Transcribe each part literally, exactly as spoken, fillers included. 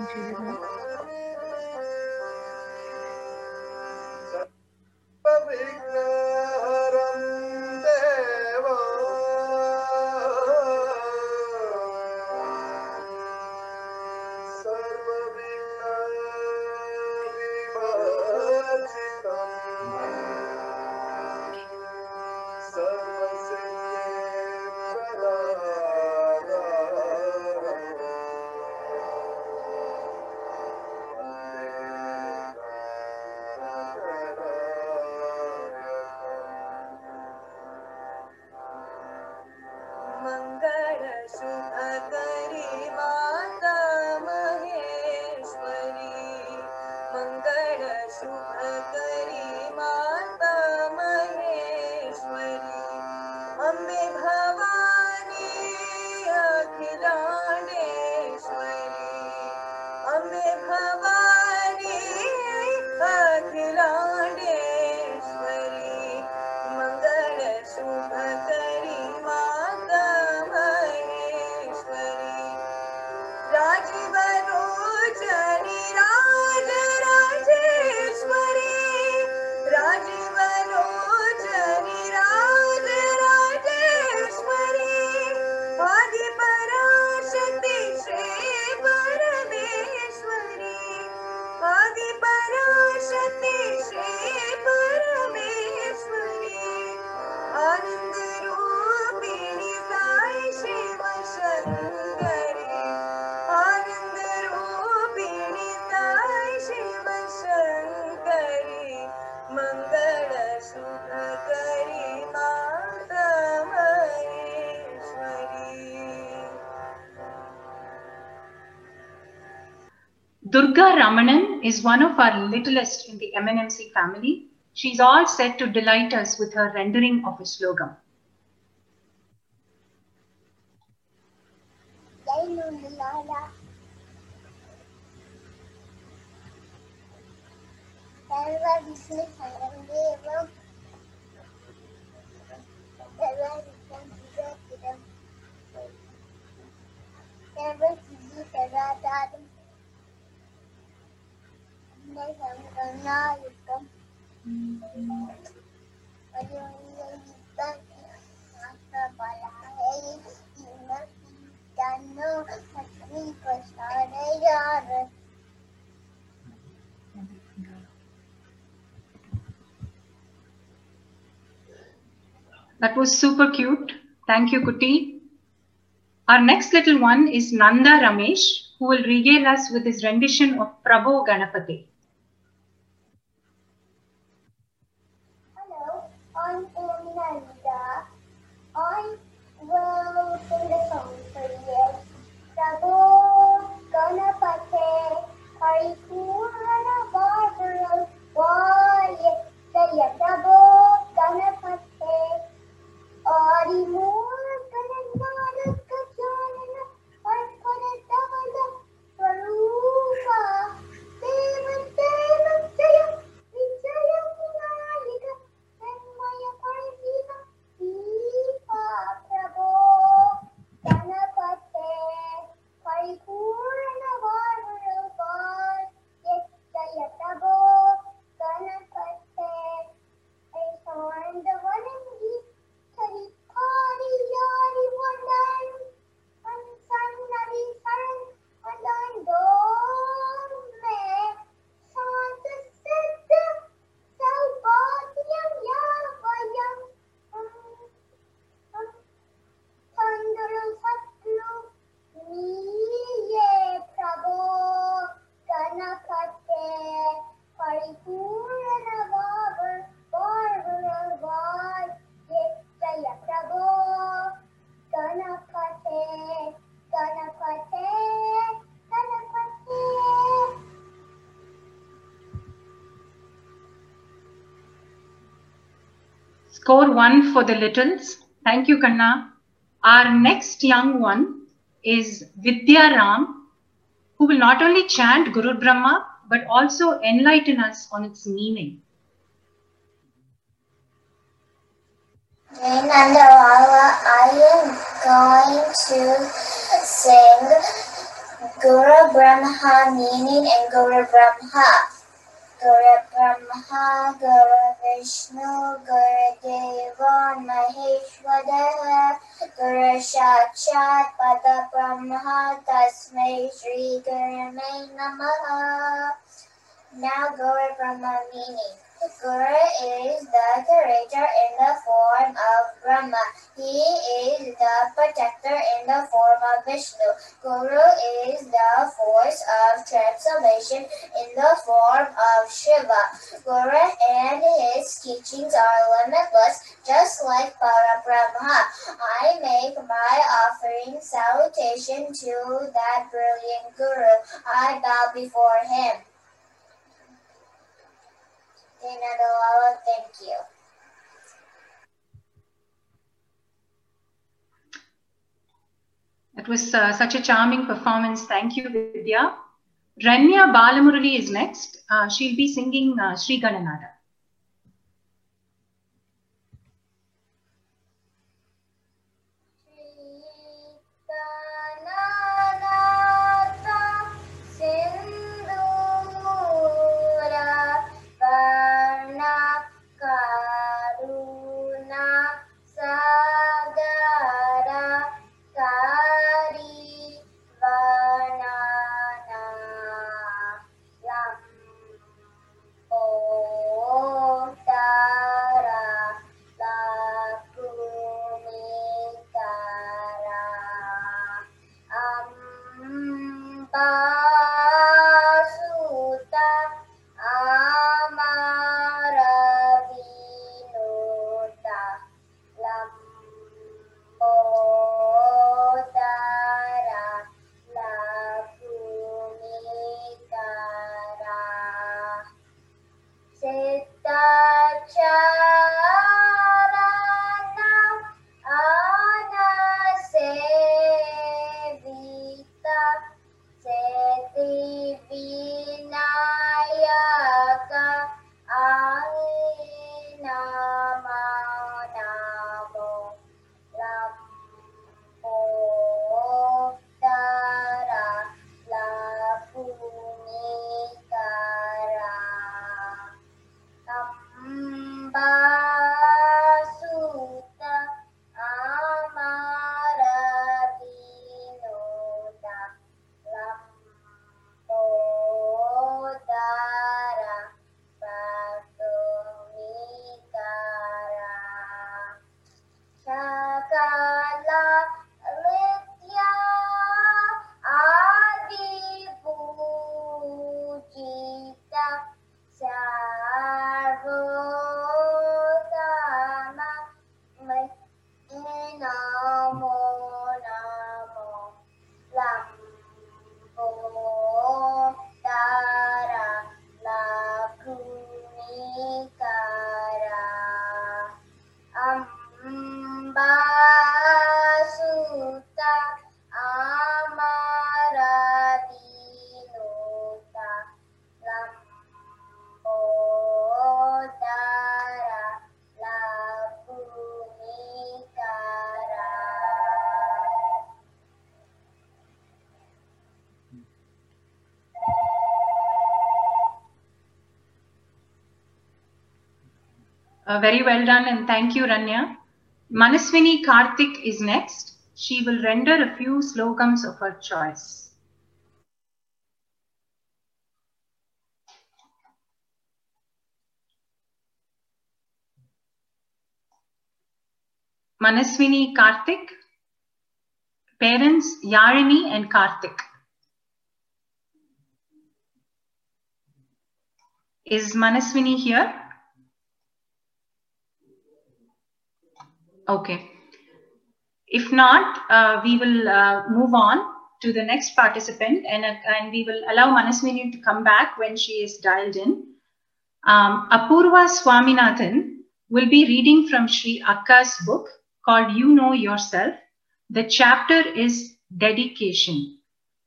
Durga Ramanan is one of our littlest in the M N M C family. She is all set to delight us with her rendering of a slogam. That was super cute. Thank you, Kuti. Our next little one is Nanda Ramesh, who will regale us with his rendition of Prabho Ganapati. Hello, I'm Nanda. I will sing the song for you. Prabho Ganapati, Paripurna Bhargav, Vaya Jaya Prabho Ganapati, Adi Murkana Naraka Janana, Arpana Dada, Parupa, Deva Deva Jaya, Vijaya Munalika, Maya Parika, Viva Prabho Ganapati, Paripurna Bhargav, Jaya Prabho Ganapati, I saw the one in Hari Hari Yari Vandan, and Sannadi Saran, Vandan Dome, Santa Siddha, Saubhagyam Yavayam, Sandru Satlu, Niye Prabho Ganapati, Paripurna Bhagar, Bhargav Vaya Jaya Prabho Ganapati, Ganapati, Ganapati. Score one for the littles. Thank you, Kanna. Our next young one is Vidya Ram, who will not only chant Guru Brahma, but also enlighten us on its meaning. Nanda Baba, I am going to sing Guru Brahma, meaning in Guru Brahma. Guru Brahma, Guru Vishnu, Guru Deva Maheshwara, Guru Sakshat Parabrahma, Tasmai Shri Gurave Namaha. Now Guru Brahma meaning. Guru is the creator in the form of Brahma. He is the protector in the form of Vishnu. Guru is the force of transformation in the form of Shiva. Guru and his teachings are limitless, just like Parabrahma. I make my offering salutation to that brilliant Guru. I bow before him. Dinadalala, thank you. It was uh, such a charming performance. Thank you, Vidya. Ranya Balamurali is next. Uh, she'll be singing uh, Sri Gananada. Uh, very well done, and thank you, Ranya. Manaswini Karthik is next. She will render a few slogans of her choice. Manaswini Karthik, parents Yarini and Karthik. Is Manaswini here? Okay. If not, uh, we will uh, move on to the next participant, and, uh, and we will allow Manaswini to come back when she is dialed in. Um, Apurva Swaminathan will be reading from Sri Akka's book called You Know Yourself. The chapter is Dedication.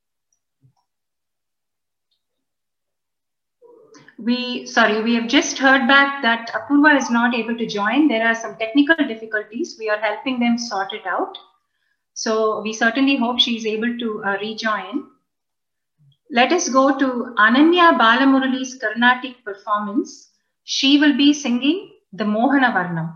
We, sorry, we have just heard back that Apurva is not able to join. There are some technical difficulties. We are helping them sort it out. So we certainly hope she is able to uh, rejoin. Let us go to Ananya Balamurali's Carnatic performance. She will be singing the Mohana Varnam.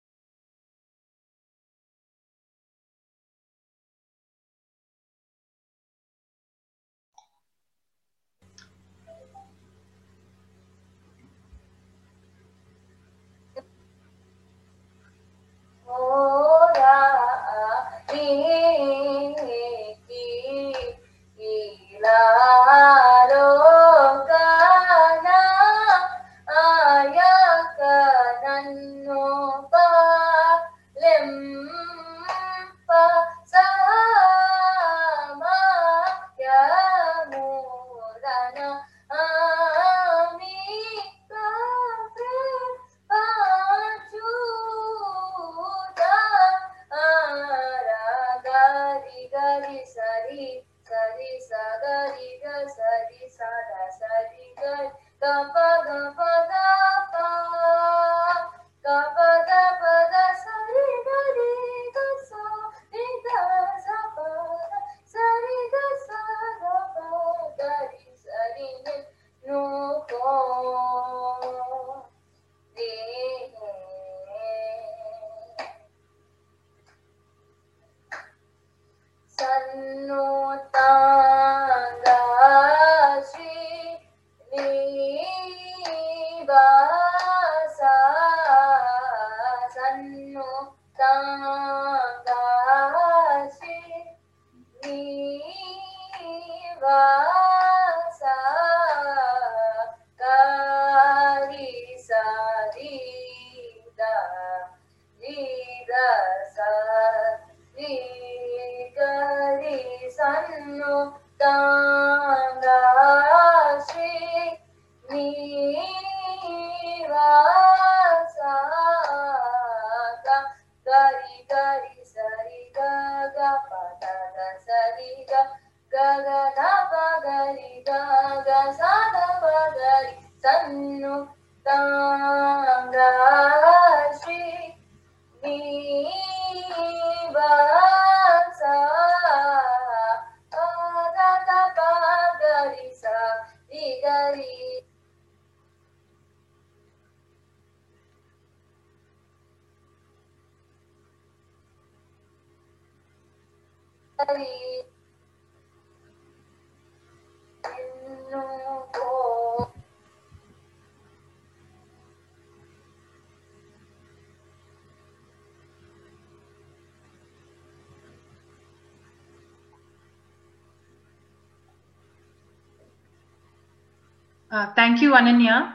Uh, thank you, Ananya.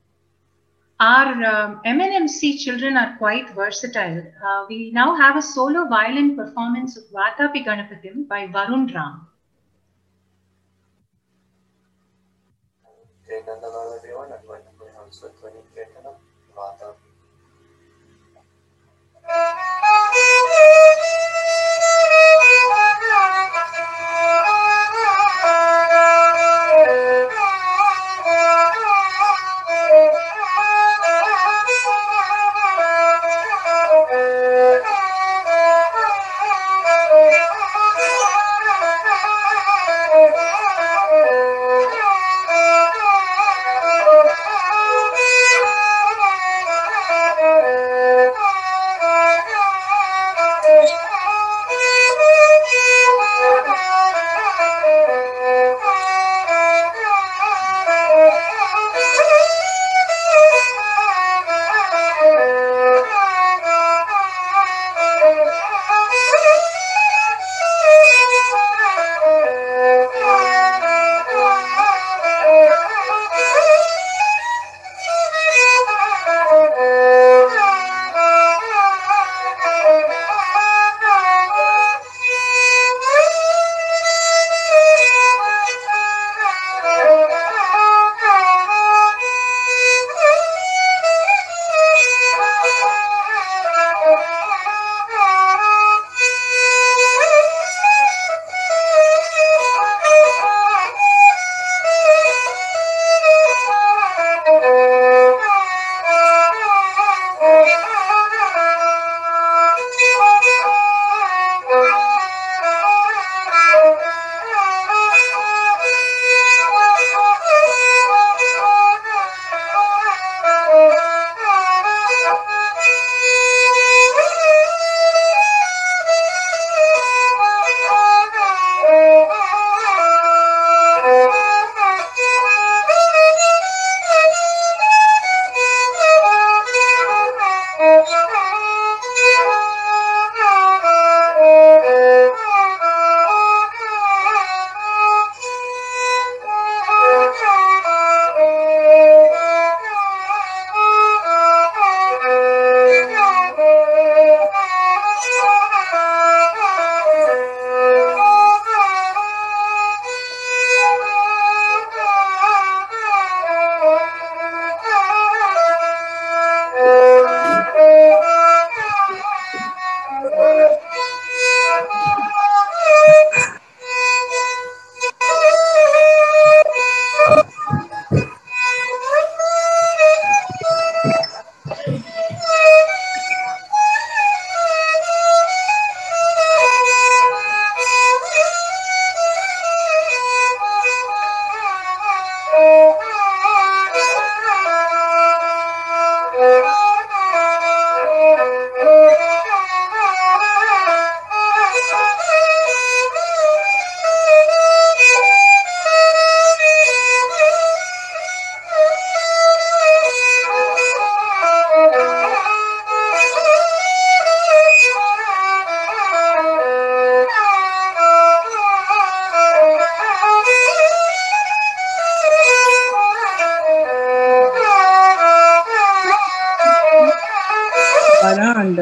Our um, M N M C children are quite versatile. Uh, we now have a solo violin performance of Vatapi Ganapathim by Varun Ram.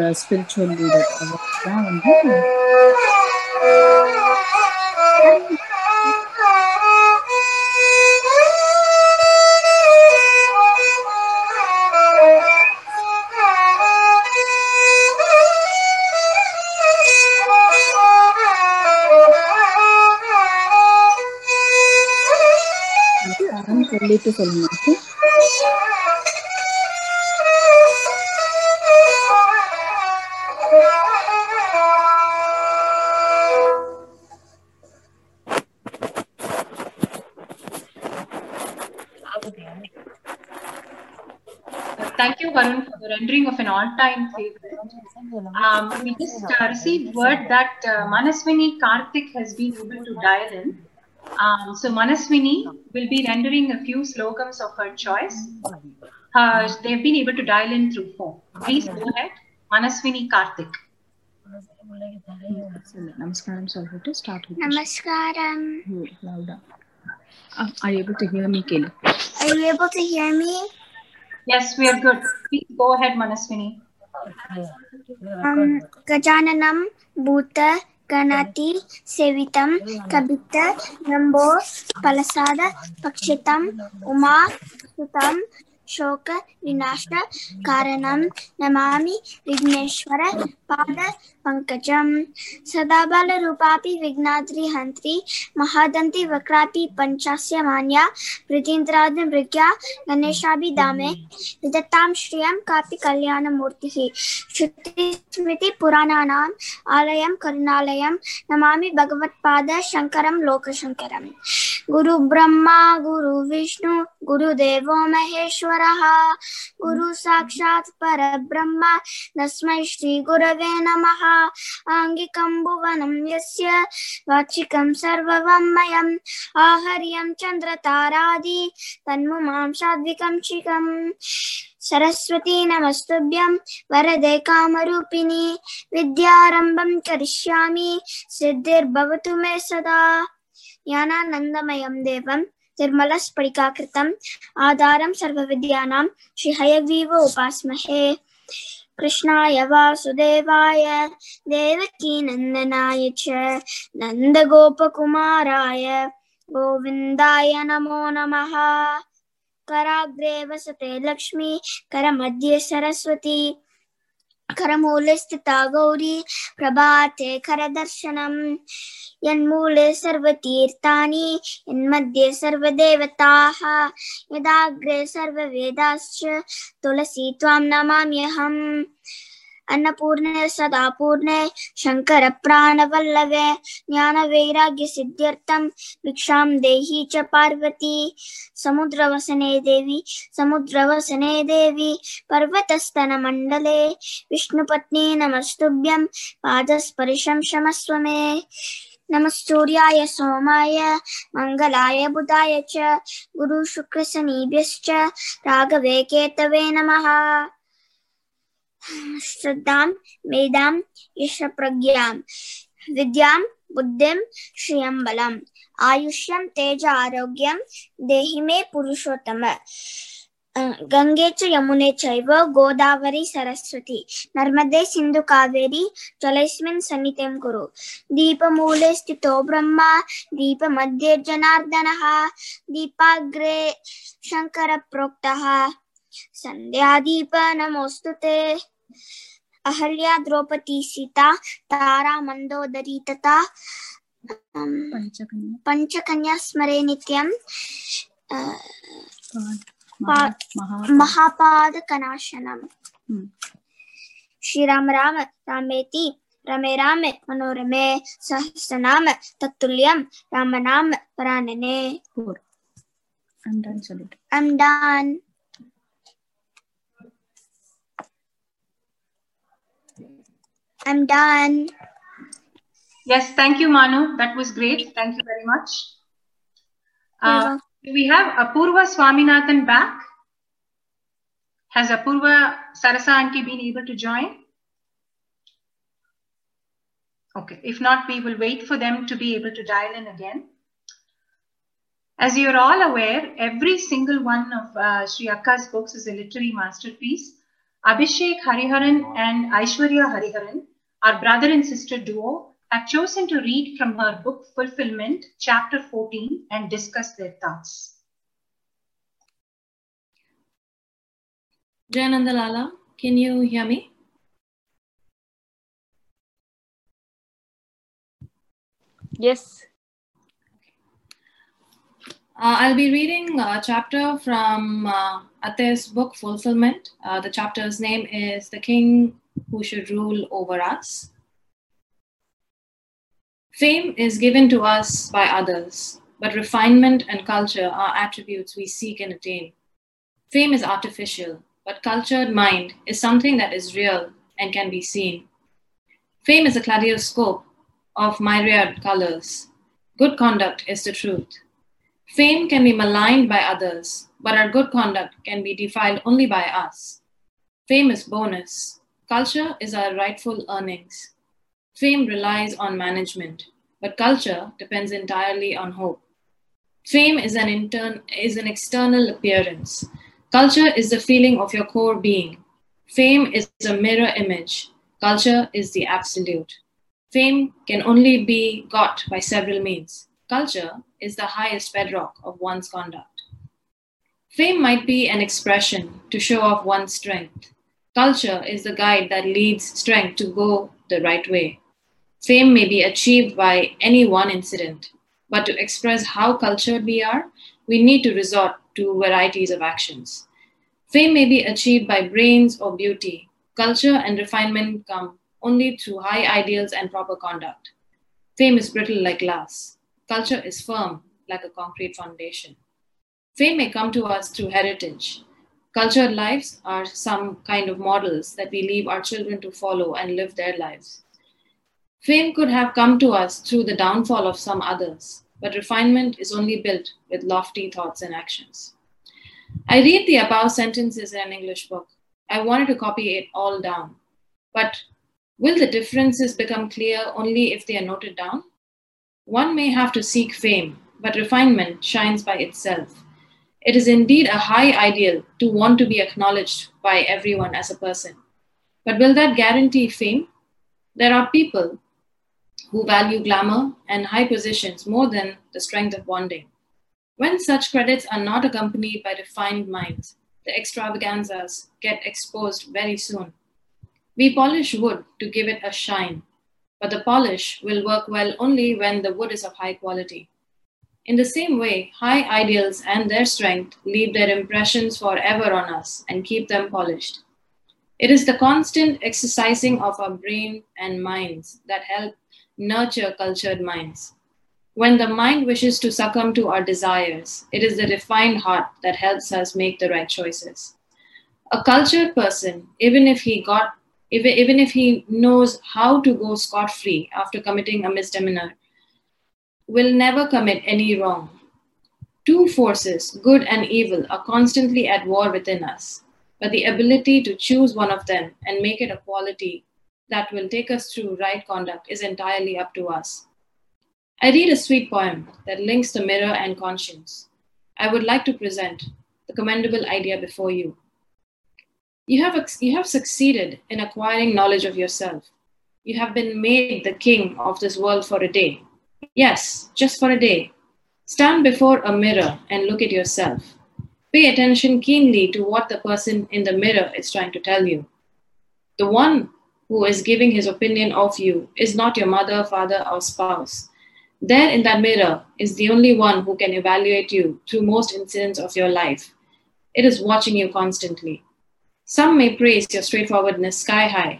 Spiritual leader award தான் வந்து சொல்லிட்டு சொல்லுங்க. Thank you, Varun, for the rendering of an all-time favorite. Um, we just uh, received word that uh, Manaswini Karthik has been able to dial in. Um, so Manaswini will be rendering a few slogans of her choice. Uh, they've been able to dial in through phone. Please go ahead, Manaswini Karthik. Namaskaram, sollte start with Namaskaram. Louder. Uh, are you able to hear me, Kelly? Are you able to hear me? Yes, we are good. Please go ahead, Manaswini. Um, Gajananam Bhuta Ganati Sevitam Kabita Nambo Palasada Pakshitam Uma Sutam Shoka Vinasha Karanam Namami Vigneshwara Pada Pankajam Sadabala Rupapi Vignatri Hantri Mahadanti Vakrapi Panchasya Manya Pritindradam Brigya Ganeshabhi Dame Vidatam Shriyam Kapi Kalyana Murtihi Shruti Smriti Purananam Alayam Karunalayam Namami Bhagavat Pada Shankaram Lokashankaram Guru Brahma Guru Vishnu Guru Devo Maheshwara Guru Sakshat Parabrahma Tasmai Shri Gurave Namaha Angikam Bhuvanam Yasya Vachikam Sarvavamayam Aharyam Chandra Taradi Tanmumam Sadvikam Chikam Saraswati Namastubhyam Varade Kamarupini Vidyarambam Karishyami Siddhir Bhavatu Me Sada Yana Nandamayam Devam Tirmala Sparikakritam Adaram Sarvavidyanam Shri Hayaviva Upasmahe Krishnaya Vasudevaya Devaki Nandanaya Cha Nanda Gopakumaraya Govindaya Namo Namaha Karagre Vasate Lakshmi Karamadhye Saraswati Karamule Sthita Gauri Prabhate Karadarshanam Yanmule Sarvatirtani Yanmadhye Sarvadevataha Yadagre Sarvavedascha Tulasi Tvam Namamyaham Annapurne Sadapurne Shankara Pranavallave Jnana Vairagya Siddhyartham Viksham Dehi Cha Parvati Samudravasane Devi Samudravasane Devi Parvatastana Mandale Vishnupatni Namastubhyam Padasparisham Shamaswame Namasturyaya Somaya Mangalaya Budaya Cha Guru Shukra Sanibhyascha Raghave Ketave Namaha Shraddham Medam Yashapragyam Vidyam Buddhim Shriyam Balam Ayushyam Teja Arogyam Dehime Purushottama Gange cha Yamune chaiva Godavari Saraswati Narmade Sindhu Kaveri Jalasmin Sanitem Kuru Deepa Mule Sthito Brahma Deepa Madhye Janardanaha Deepagre Shankara Proktaha Sandhya Deepa Namostute Ahalya Draupadi Sita Tara Mandodari Tata um, Panchakanya Panchakanya Smare Nityam uh, Maha, Mahapada Kanashanam hmm. Shri Ram Ram Rameti Rame Rame Manorame Sahasranama Tatulyam Ramanam Paranane. Four. I'm done, Salute. I'm done. I'm done. Yes, thank you, Manu. That was great. Thank you very much. Uh, do we have Apurva Swaminathan back? Has Apurva Sarasa Aunty been able to join? Okay, if not, we will wait for them to be able to dial in again. As you're all aware, every single one of uh, Sri Akka's books is a literary masterpiece. Abhishek Hariharan and Aishwarya Hariharan, our brother and sister duo, have chosen to read from her book Fulfillment, chapter fourteen, and discuss their thoughts. Jayananda Lala, can you hear me? Yes. Uh, I'll be reading a chapter from uh, Ate's book, Fulfillment. Uh, the chapter's name is The King Who Should Rule Over Us. Fame is given to us by others, but refinement and culture are attributes we seek and attain. Fame is artificial, but cultured mind is something that is real and can be seen. Fame is a kaleidoscope of myriad colors. Good conduct is the truth. Fame can be maligned by others, but our good conduct can be defiled only by us. Fame is bonus. Culture is our rightful earnings. Fame relies on management, but culture depends entirely on hope. Fame is an, intern- is an external appearance. Culture is the feeling of your core being. Fame is a mirror image. Culture is the absolute. Fame can only be got by several means. Culture is the highest bedrock of one's conduct. Fame might be an expression to show off one's strength. Culture is the guide that leads strength to go the right way. Fame may be achieved by any one incident, but to express how cultured we are, we need to resort to varieties of actions. Fame may be achieved by brains or beauty. Culture and refinement come only through high ideals and proper conduct. Fame is brittle like glass. Culture is firm like a concrete foundation. Fame may come to us through heritage. Cultured lives are some kind of models that we leave our children to follow and live their lives. Fame could have come to us through the downfall of some others, but refinement is only built with lofty thoughts and actions. I read the above sentences in an English book. I wanted to copy it all down. But will the differences become clear only if they are noted down? One may have to seek fame, but refinement shines by itself. It is indeed a high ideal to want to be acknowledged by everyone as a person. But will that guarantee fame? There are people who value glamour and high positions more than the strength of bonding. When such credits are not accompanied by refined minds, the extravaganzas get exposed very soon. We polish wood to give it a shine, but the polish will work well only when the wood is of high quality. In the same way, high ideals and their strength leave their impressions forever on us and keep them polished. It is the constant exercising of our brain and minds that help nurture cultured minds. When the mind wishes to succumb to our desires, it is the refined heart that helps us make the right choices. A cultured person, even if he got, even if he knows how to go scot-free after committing a misdemeanor, will never commit any wrong. Two forces, good and evil, are constantly at war within us, but the ability to choose one of them and make it a quality that will take us through right conduct is entirely up to us. I read a sweet poem that links the mirror and conscience. I would like to present the commendable idea before you. You have, you have succeeded in acquiring knowledge of yourself. You have been made the king of this world for a day. Yes, just for a day. Stand before a mirror and look at yourself. Pay attention keenly to what the person in the mirror is trying to tell you. The one who is giving his opinion of you is not your mother, father, or spouse. There in that mirror is the only one who can evaluate you through most incidents of your life. It is watching you constantly. Some may praise your straightforwardness sky high.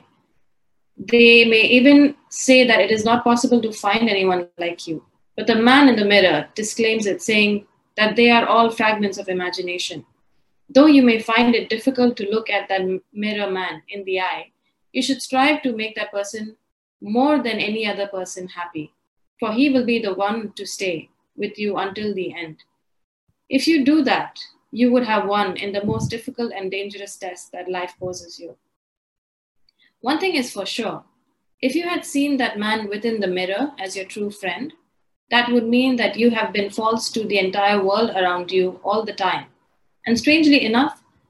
They may even say that it is not possible to find anyone like you. But the man in the mirror disclaims it, saying that they are all fragments of imagination. Though you may find it difficult to look at that mirror man in the eye, you should strive to make that person more than any other person happy, for he will be the one to stay with you until the end. If you do that, you would have won in the most difficult and dangerous test that life poses you. One thing is for sure, if you had seen that man within the mirror as your true friend, that would mean that you have been false to the entire world around you all the time. And strangely enough,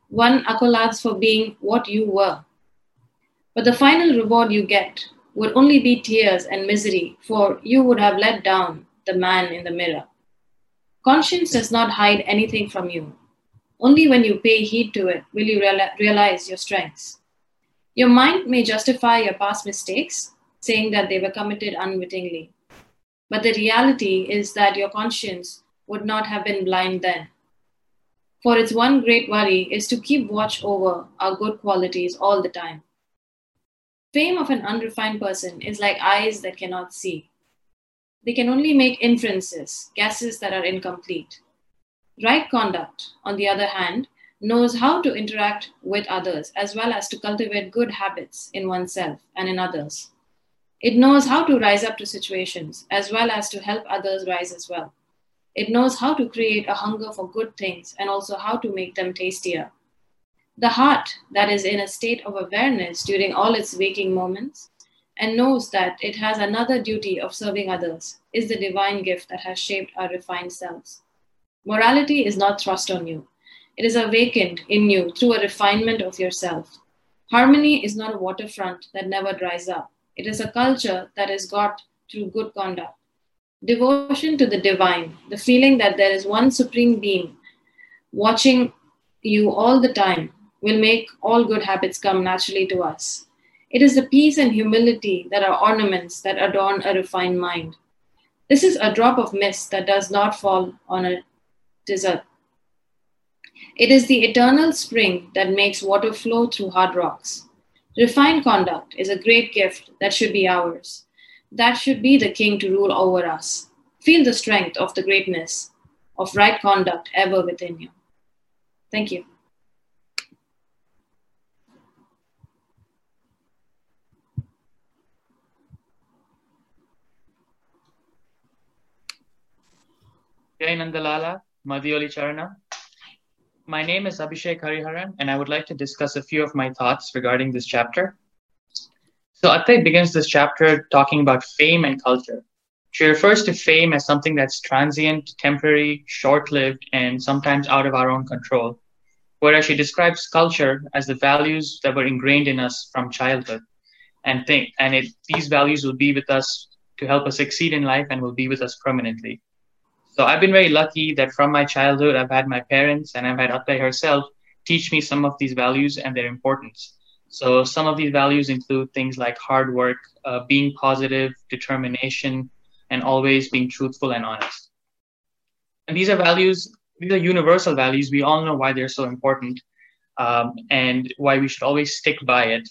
One accolades for being what you were. But the final reward you get would only be tears and misery, for you would have let down the man in the mirror. Conscience does not hide anything from you. Only when you pay heed to it will you real- realize your strengths. Your mind may justify your past mistakes, saying that they were committed unwittingly. But the reality is that your conscience would not have been blind then. For its one great worry is to keep watch over our good qualities all the time. Fame of an unrefined person is like eyes that cannot see. They can only make inferences, guesses that are incomplete. Right conduct, on the other hand, knows how to interact with others as well as to cultivate good habits in oneself and in others. It knows how to rise up to situations as well as to help others rise as well. It knows how to create a hunger for good things and also how to make them tastier. The heart that is in a state of awareness during all its waking moments and knows that it has another duty of serving others is the divine gift that has shaped our refined selves. Morality is not thrust on you. It is awakened in you through a refinement of yourself. Harmony is not a waterfront that never dries up. It is a culture that is got through good conduct. Devotion to the divine, the feeling that there is one supreme being watching you all the time, will make all good habits come naturally to us. It is the peace and humility that are ornaments that adorn a refined mind. This is a drop of mist that does not fall on a desert. It is the eternal spring that makes water flow through hard rocks. Refined conduct is a great gift that should be ours. That should be the king to rule over us. Feel the strength of the greatness of right conduct ever within you. Thank you. Jai Nandalala, Madhyoli Charana. My name is Abhishek Hariharan, and I would like to discuss a few of my thoughts regarding this chapter. So Attai begins this chapter talking about fame and culture. She refers to fame as something that's transient, temporary, short-lived, and sometimes out of our own control, whereas she describes culture as the values that were ingrained in us from childhood. And, think, and it, these values will be with us to help us succeed in life and will be with us permanently. So I've been very lucky that from my childhood, I've had my parents and I've had Attai herself teach me some of these values and their importance. So some of these values include things like hard work, uh, being positive, determination, and always being truthful and honest. And these are values, these are universal values. We all know why they're so important um, and why we should always stick by it.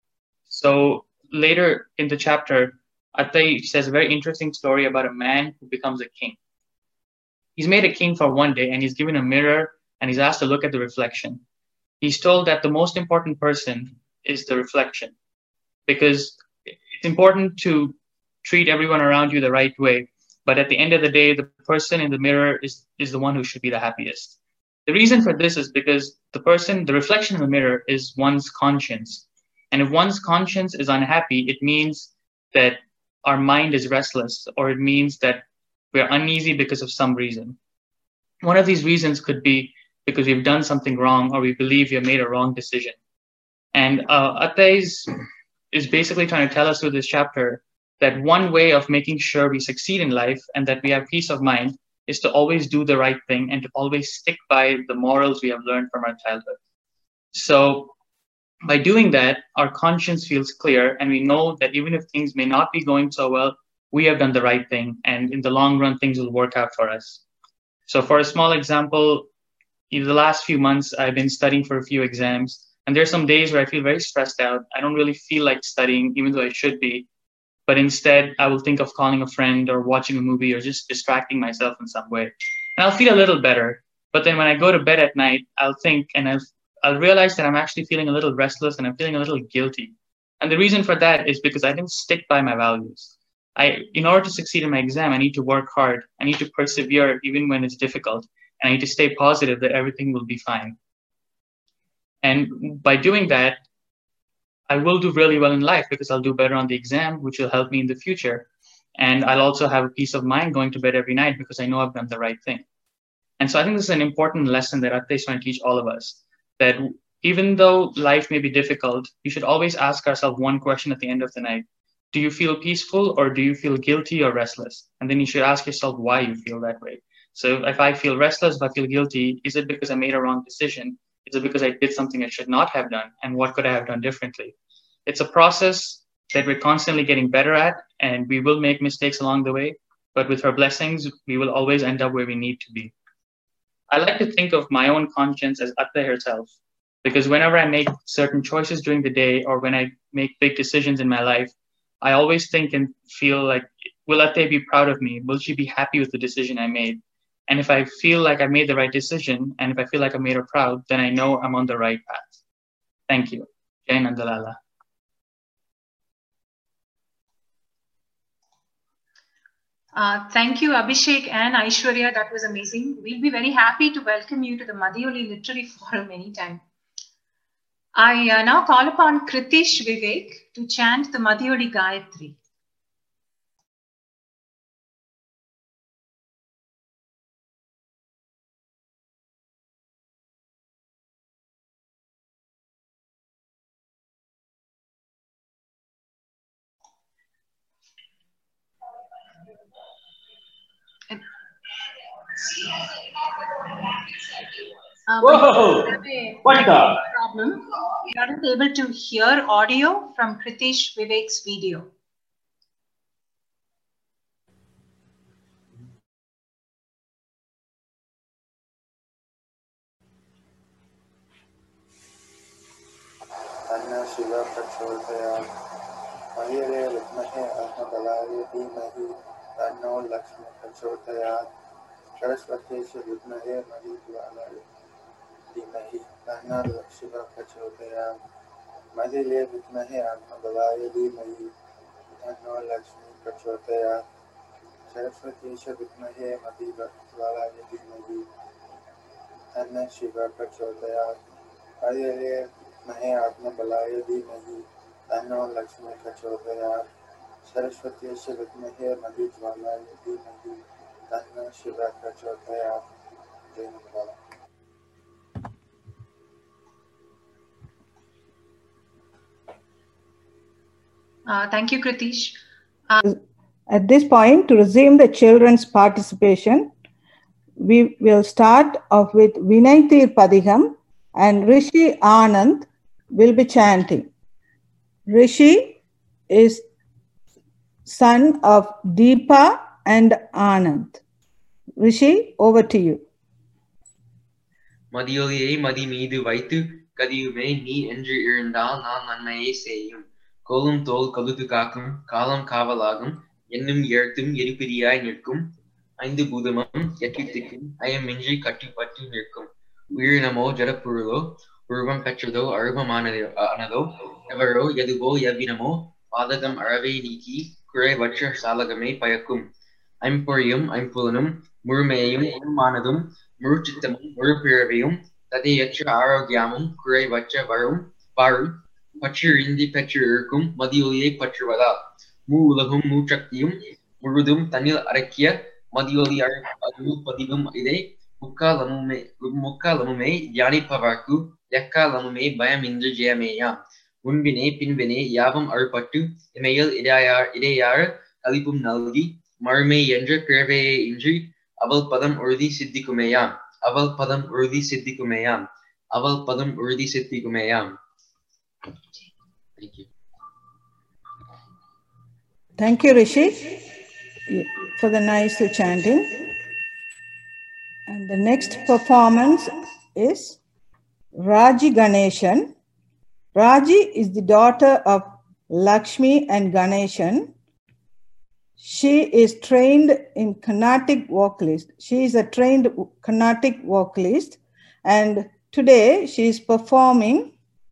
So later in the chapter, Attai says a very interesting story about a man who becomes a king. He's made a king for one day and he's given a mirror and he's asked to look at the reflection. He's told that the most important person is the reflection because it's important to treat everyone around you the right way. But at the end of the day, the person in the mirror is, is the one who should be the happiest. The reason for this is because the person, the reflection in the mirror is one's conscience. And if one's conscience is unhappy, it means that our mind is restless, or it means that we're uneasy because of some reason. One of these reasons could be because we've done something wrong or we believe we have made a wrong decision. And uh, Attai is, is basically trying to tell us through this chapter that one way of making sure we succeed in life and that we have peace of mind is to always do the right thing and to always stick by the morals we have learned from our childhood. So by doing that, our conscience feels clear and we know that even if things may not be going so well, we have done the right thing, and in the long run, things will work out for us. So for a small example, in the last few months, I've been studying for a few exams, and there's some days where I feel very stressed out. I don't really feel like studying, even though I should be, but instead I will think of calling a friend or watching a movie or just distracting myself in some way. And I'll feel a little better, but then when I go to bed at night, I'll think and I'll, I'll realize that I'm actually feeling a little restless and I'm feeling a little guilty. And the reason for that is because I didn't stick by my values. I, in order to succeed in my exam, I need to work hard. I need to persevere even when it's difficult. And I need to stay positive that everything will be fine. And by doing that, I will do really well in life because I'll do better on the exam, which will help me in the future. And I'll also have a peace of mind going to bed every night because I know I've done the right thing. And so I think this is an important lesson that Attai is trying to teach all of us, that even though life may be difficult, you should always ask ourselves one question at the end of the night. Do you feel peaceful, or do you feel guilty or restless? And then you should ask yourself why you feel that way. So if I feel restless, if I feel guilty, is it because I made a wrong decision? Is it because I did something I should not have done? And what could I have done differently? It's a process that we're constantly getting better at, and we will make mistakes along the way. But with her blessings, we will always end up where we need to be. I like to think of my own conscience as Atte herself, because whenever I make certain choices during the day, or when I make big decisions in my life, I always think and feel like, will Atte be proud of me? Will she be happy with the decision I made? And if I feel like I made the right decision, and if I feel like I made her proud, then I know I'm on the right path. Thank you. Jai Nandalala. Uh, thank you, Abhishek and Aishwarya. That was amazing. We'll be very happy to welcome you to the Madhyoli Literary Forum anytime. I uh, now call upon Kritish Vivek to chant the Madhyoli Gayatri. Uh, Whoa! What the? Problem. We aren't able to hear audio from Kritish Vivek's video. Anna Shiva Prachotaya Mahire Vikmahe Ahmadalaya Dhimahi Anno Lakshmi Prachotaya Saraswati Vikmahe Mahidvalaya Dhimahi Anna Shiva Prachotaya Mahire Vikmahe Ahmadalaya Dhimahi Anno Lakshmi Prachotaya Saraswati Vikmahe Mahidvalaya Dhimahi Anna Shiva Prachotaya Mahire Mahe Atma Balaya Dhimahi Anno Lakshmi Prachotaya Saraswati Vikmahe Mahidvalaya Dhimahi Anno Shiva Prachotaya. Uh, thank you, Kritish. Uh, At this point, to resume the children's participation, we will start off with Vinaytir Padiham, and Rishi Anand will be chanting. Rishi is son of Deepa and Anand. Rishi, over to you. மதியொலியை மதி மீது வைத்து கதியுமே நீ என்று இருந்தால் நான் நன்மையை செய்யும். கோலும் தோல் கழுத்து காக்கும் காலம் காவலாகும் என்னும் எழுத்தும் எரிபிரியாய் நிற்கும் ஐந்து பூதமும் எட்டு திக்கும் ஐயமின்றி கட்டுப்பட்டு நிற்கும். உயிரினமோ ஜடப்பொருளோ உருவம் பெற்றதோ அருவமானதோ எவரோ எதுவோ எவ்வினமோ பாதகம் அறவை நீக்கி குறைவற்ற சாலகமே பயக்கும். ஐம்பொறியும் ஐம்புலனும் முழுமையும் முழுமானதும் முழுச்சித்தமும் முழுப்பிறவையும் ததையற்ற ஆரோக்கியமும் குறைவற்ற வரும் வாழும் பற்றிழிந்தி பெற்று இருக்கும் மதியொலியை பற்றுவதால் மூ உலகும் மூச்சக்தியும் முழுதும் தன்னில் அடக்கிய மதியொலி அருள் பதிவும் இதை முக்காலமுமே முக்காலமுமே தியானிப்பவர்க்கு எக்காலமுமே பயமின்றி ஜெயமேயாம். முன்பினே பின்பினே யாவும் அறுபட்டு இமையில் இடையார் இடையாறு அளிப்பும் நல்கி மறுமை என்ற பிறவையே இன்றி அவள் பதம் உறுதி சித்திக்குமேயாம். அவள் பதம் உறுதி சித்திக்குமேயாம். அவள் பதம் உறுதி சித்திக்குமேயாம். Thank you. Thank you, Rishi, for the nice chanting. And the next performance is Raji Ganeshan. Raji is the daughter of Lakshmi and Ganeshan. She is trained in Carnatic vocalist. She is a trained Carnatic vocalist, and today she is performing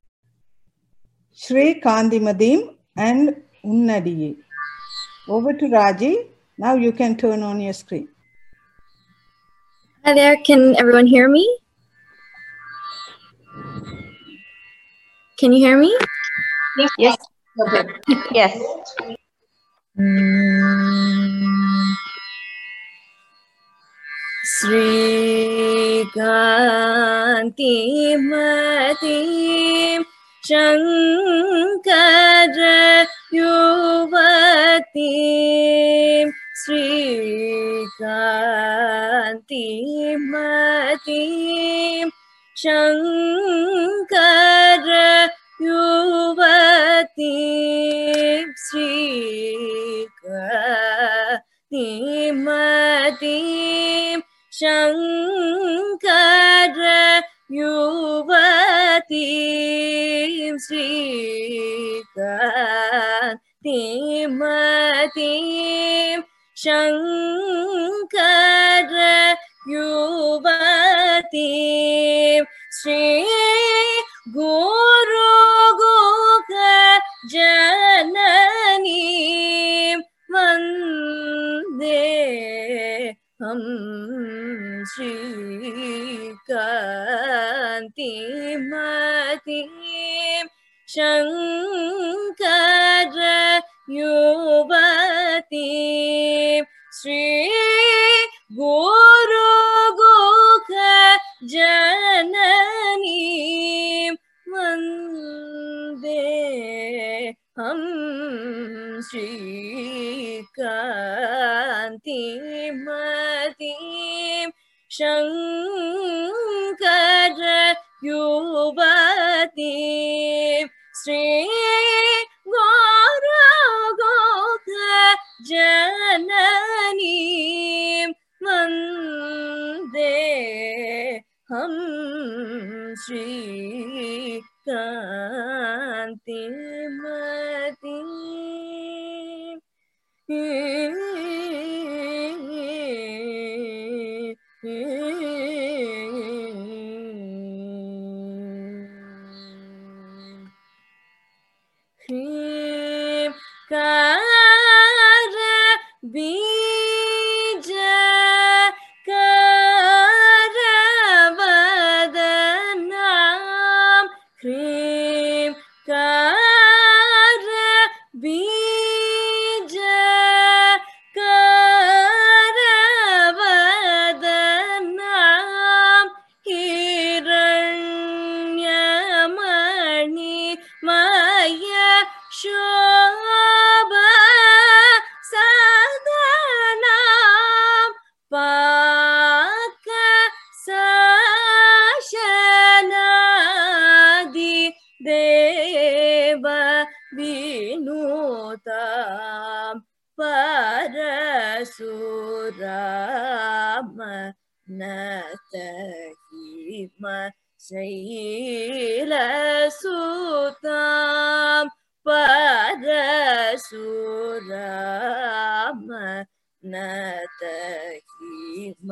Shri Kandimadim and Unnadiye. Over to Raji. Now you can turn on your screen. Hi there, can everyone hear me? Can you hear me? yes. Yes. Okay. Yes. Sri श्रीकान्तिमतीं Shankar युवतीं श्रीकान्तिमतीं Shankar युवतीं श्रीकान्तिमतीं Shankar युवतीं श्रीकान्तिमतीं Shankar युवतीं Shri गुरु गुह जननीं वन्दे हम श्रीकान्तिमतीं शङ्कर युवतीं श्री गुरु गुह जननीं वन्दे हम श्रीकान्तिमतीं शङ्कर युवतीं श्री गुरु गुह जननीं वन्दे हम श्रीकान्तिमतीं ह्रीं car बीज करवदनां ह्रीं car बीज करवदनां हिरण्यमणि मय शोभा सदनां पाक शासनादि देव विनुतां परशुराम नतहिम शैलसुतां परशुराम नतहिम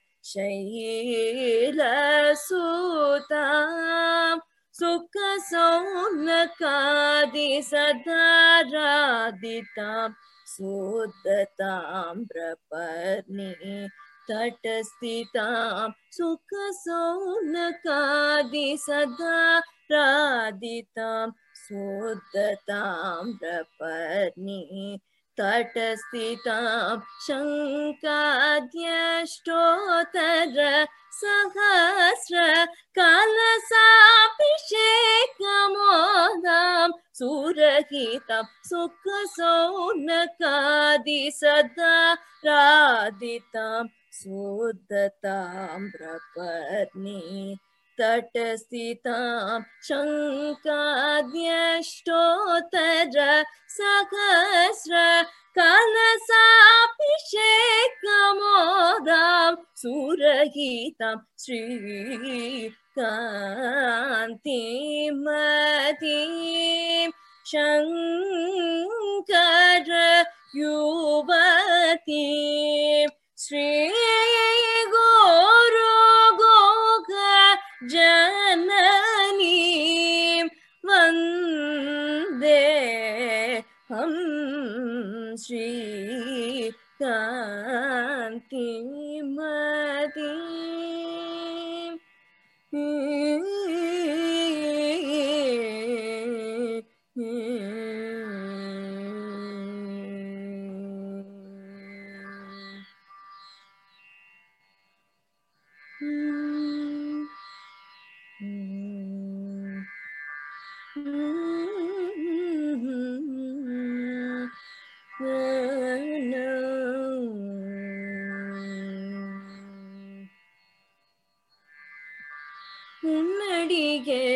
शैलसुतां सुख सौनकादि सदाराधितां सुदताम्रपर्णी तटस्थितां सुख सौनकादि सदाराधितां सुदताम्रपर्णी तटस्थितां शङ्काद्यष्टोत्तर सहस्र कलशाभिषेकमोदां सुरहितां सुख सौनकादि सदा राधितां सुदताम्रपर्णी तटस्थितां शङ्काद्यष्टोत्तर सहस्र कलशाभिषेकमोदां सुरहितां श्रीकान्तिमतीं शङ्कर युवतीं श्री गुरु गुह जननीं वन्दे हम श्रीकान्तिमतीं Mm-hmm. உன்னடியே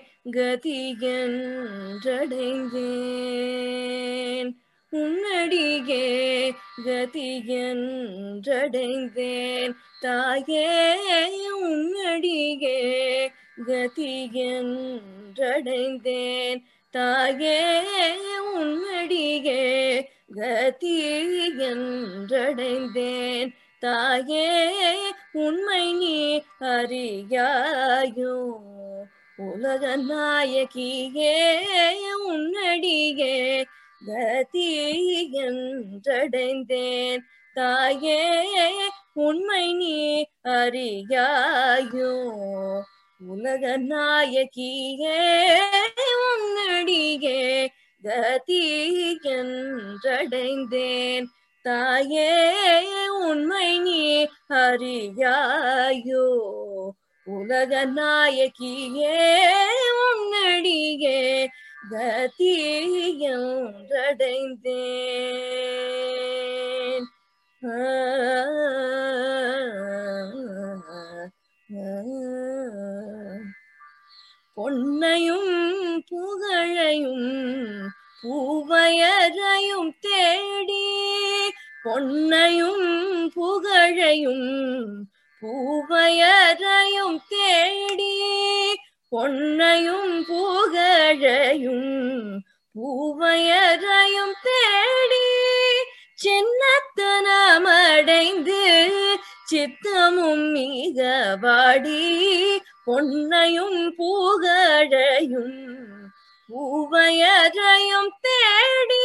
கதியன்றடைந்தேன் உன்னடியே கதியன்றடைந்தேன் தாயே உன்னடியே கதியன்றடைந்தேன் தாயே உன்னடியே கதியன்றடைந்தேன் தாயே உண்மை நீ அறியாயோ உலக நாயகியே உன்னடியே கதியன்றடைந்தேன் தாயே உண்மை நீ அறியாயோ உலக நாயகியே உன்னடியே கதியன்றடைந்தேன் தாயே உண்மை நீ அறியாயோ உலக நாயகியே உன்னடியே கதியன்றடைந்தேன் பொன்னையும் புகழையும் பூவையரையும் தேடி பொன்னையும் புகழையும் பூவையரையும் தேடி பொன்னையும் புகழையும் பூவையரையும் தேடி சின்னத்தனமடைந்து சித்தமும் மிக வாடி பொன்னையும் புகழையும் பூவையரையும் தேடி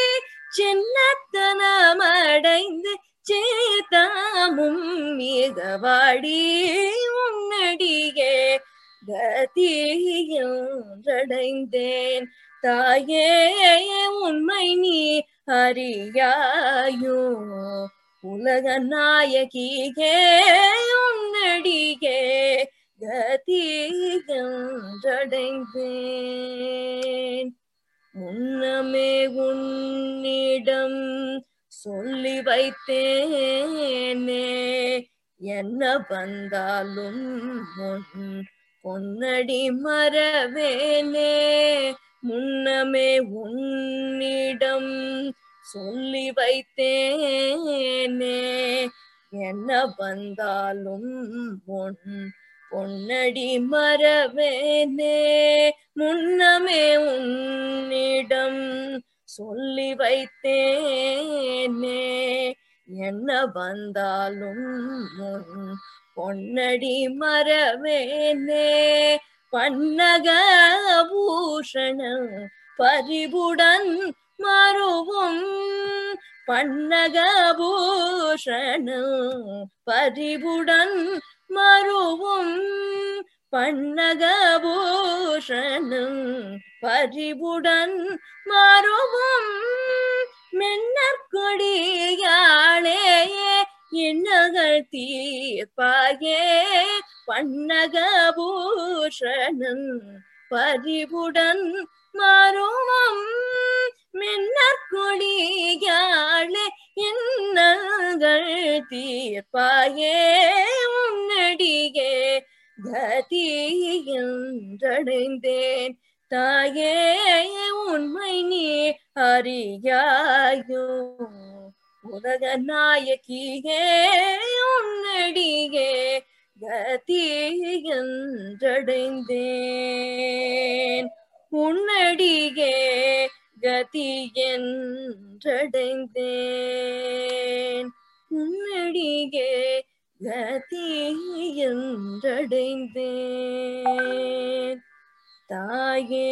சின்னத்தனமடைந்து சித்தமும் மிக வாடி உன்னடியே கதியன்றடைந்தேன் தாயே உண்மை நீ அறியாயோ உலக நாயகியே உன்னடியே கதியன்றடைந்தேன் முன்னமே உன்னிடம் சொல்லி வைத்தேனே என்ன வந்தாலும் பொன்னடி மறவேனே முன்னமே உன்னிடம் சொல்லி வைத்தேனே என்ன வந்தாலும் பொன் பொன்னடி மறவேனே முன்னமே உன்னிடம் சொல்லி வைத்தேனே என்ன வந்தாலும் பொன்னடி மறவேனே பன்னக பூஷண பரிபுடன் மறுவும் பன்னக பூஷண பரிபுடன் மறுவும் பன்னக பூஷணம் பரிபுடன் மறுவும் மென்னற்கொடியாளே இன்னகள் தீர்ப்பாயே பன்னக பூஷணம் பரிபுடன் மறுவும் மென்னற்கொடியாளே இன்னகள் தீர்ப்பாயே உன்னடியே கதியன்றடைந்தேன் தாயே உண்மை நீ அறியாயோ உலக நாயகியே உன்னடியே கதியன்றடைந்தேன் உன்னடியே கதியன்றடைந்தேன் உன்னடியே கதியன்றடைந்தேன் தாயே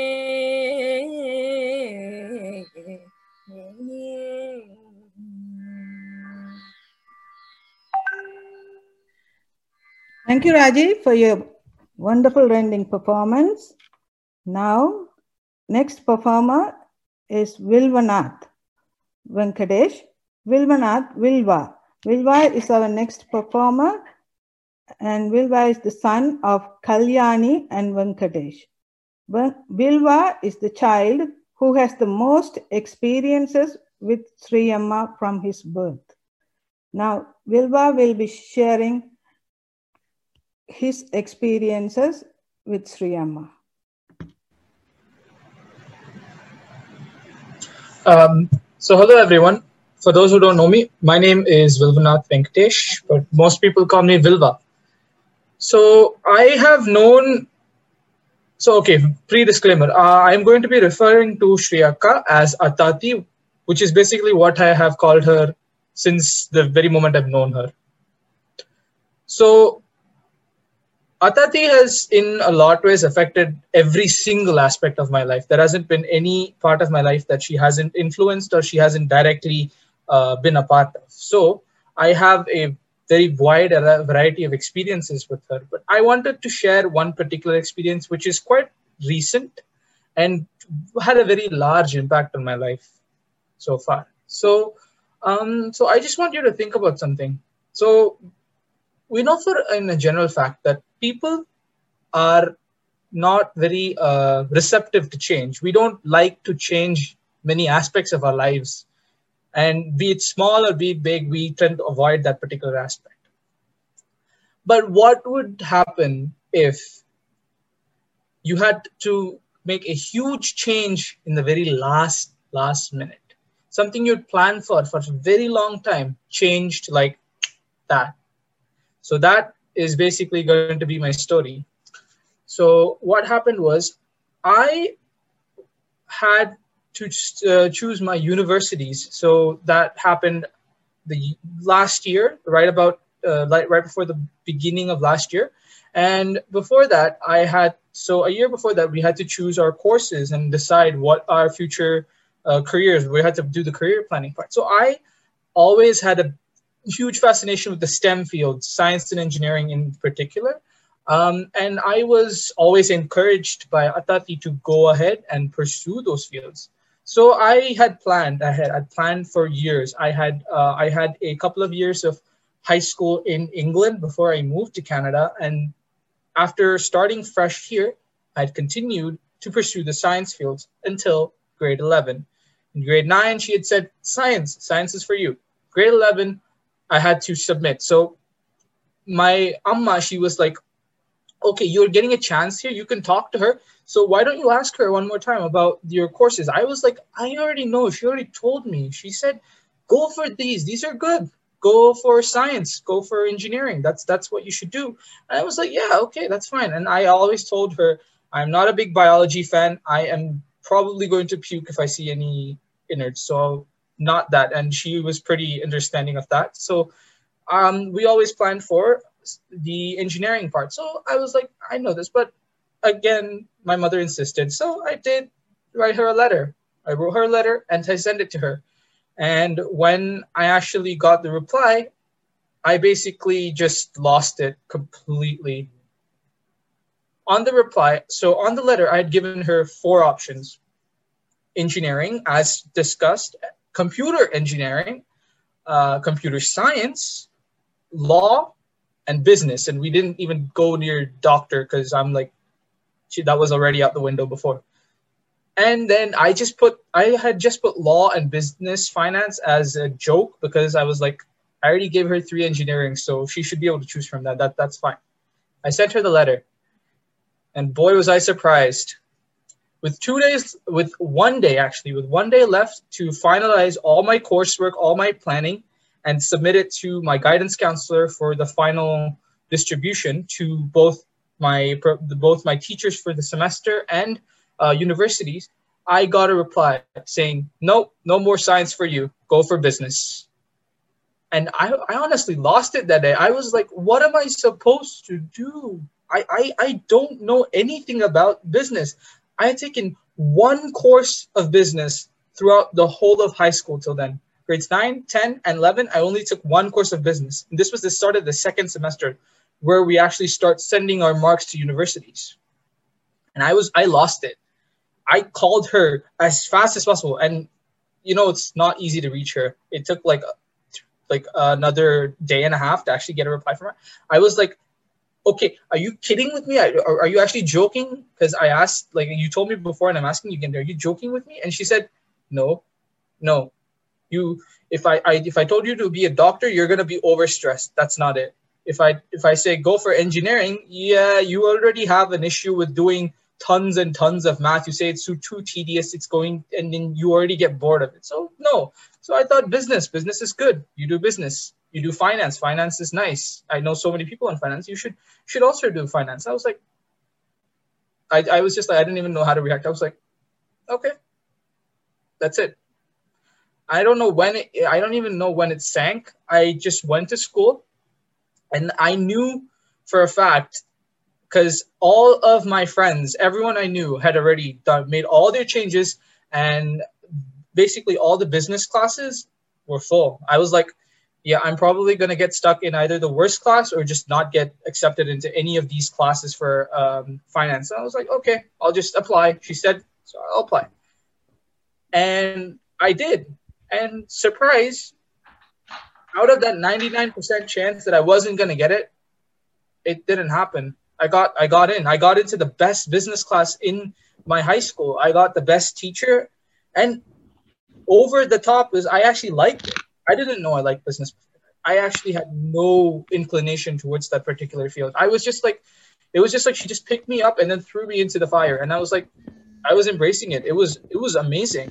Thank you, Raji, for your wonderful rendering performance. Now, next performer is Vilvanath Venkatesh. Vilvanath, Vilva. Vilva is our next performer, and Vilva is the son of Kalyani and Venkatesh. Vilva is the child who has the most experiences with Sri Amma from his birth. Now, Vilva will be sharing his experiences with Sri Amma. Um, so hello everyone. For those who don't know me, my name is Vilvanath Venkatesh, but most people call me Vilva. So I have known, so okay, pre-disclaimer, uh, I'm going to be referring to Shri Akka as Atati, which is basically what I have called her since the very moment I've known her. So Atati has in a lot of ways affected every single aspect of my life. There hasn't been any part of my life that she hasn't influenced or she hasn't directly uh, been a part of. So I have a very wide variety of experiences with her, but I wanted to share one particular experience which is quite recent and had a very large impact on my life so far. So, um, so I just want you to think about something. So we know for in a general fact that people are not very uh, receptive to change. We don't like to change many aspects of our lives. And be it small or be it big, we tend to avoid that particular aspect. But what would happen if you had to make a huge change in the very last, last minute? Something you'd planned for for a very long time changed like that. So that is basically going to be my story. So what happened was I had to uh, choose my universities. So that happened the last year, right about uh, like right before the beginning of last year. And before that, I had, so a year before that, we had to choose our courses and decide what our future uh, careers, we had to do the career planning part. So I always had a huge fascination with the STEM fields, science and engineering in particular. Um, and I was always encouraged by Atati to go ahead and pursue those fields. So I had planned ahead. I planned for years. I had uh, I had a couple of years of high school in England before I moved to Canada. And after starting fresh here, I had continued to pursue the science fields until grade eleven. In grade nine, she had said, science, science is for you. Grade eleven, I had to submit. So my amma, she was like, okay, you're getting a chance here. You can talk to her. So why don't you ask her one more time about your courses? I was like, I already know. She already told me. She said, go for these. These are good. Go for science. Go for engineering. That's that's what you should do. And I was like, yeah, okay, that's fine. And I always told her, I'm not a big biology fan. I am probably going to puke if I see any innards. So not that. And she was pretty understanding of that. So um, we always planned for the engineering part. So I was like, I know this, but again, my mother insisted. So I did write her a letter. I wrote her a letter and I sent it to her. And when I actually got the reply, I basically just lost it completely. On the reply, so on the letter, I had given her four options. Engineering, as discussed, computer engineering, uh, computer science, law, and business. And we didn't even go near doctor because I'm like, she, that was already out the window before. And then I just put, I had just put law and business finance as a joke because I was like, I already gave her three engineering, so she should be able to choose from that. That that's fine. I sent her the letter. And boy, was I surprised. With two days, with one day actually, with one day left to finalize all my coursework, all my planning, and submit it to my guidance counselor for the final distribution to both my both my teachers for the semester and uh, universities, I got a reply saying, nope, no more science for you. Go for business. And I, I honestly lost it that day. I was like, what am I supposed to do? I, I, I don't know anything about business. I had taken one course of business throughout the whole of high school till then. Grades nine, ten, and eleven, I only took one course of business. And this was the start of the second semester where we actually start sending our marks to universities. And I was, I lost it. I called her as fast as possible. And, you know, it's not easy to reach her. It took like, like another day and a half to actually get a reply from her. I was like, okay, are you kidding with me? Are, are you actually joking? Because I asked, like you told me before and I'm asking you again, are you joking with me? And she said, no, no. You, if I, I if I told you to be a doctor, you're going to be overstressed. That's not it. If I if I say go for engineering, yeah, you already have an issue with doing tons and tons of math. You say it's too, too tedious, it's going, and then you already get bored of it. So no. So I thought business, business is good. You do business. You do finance. Finance is nice. I know so many people in finance. You should should also do finance. I was like, I, I was just like, I didn't even know how to react. I was like, okay, that's it. I don't know when it, I don't even know when it sank. I just went to school and I knew for a fact, because all of my friends, everyone I knew had already done, made all their changes, and basically all the business classes were full. I was like, yeah, I'm probably going to get stuck in either the worst class or just not get accepted into any of these classes for um, finance. And I was like, okay, I'll just apply. She said, so I'll apply. And I did. And surprise, out of that ninety-nine percent chance that I wasn't going to get it, it didn't happen. I got, I got in. I got into the best business class in my high school. I got the best teacher. And over the top is I actually liked it. I didn't know I liked business. I actually had no inclination towards that particular field. I was just like, it was just like she just picked me up and then threw me into the fire. And I was like, I was embracing it. It was, it was amazing.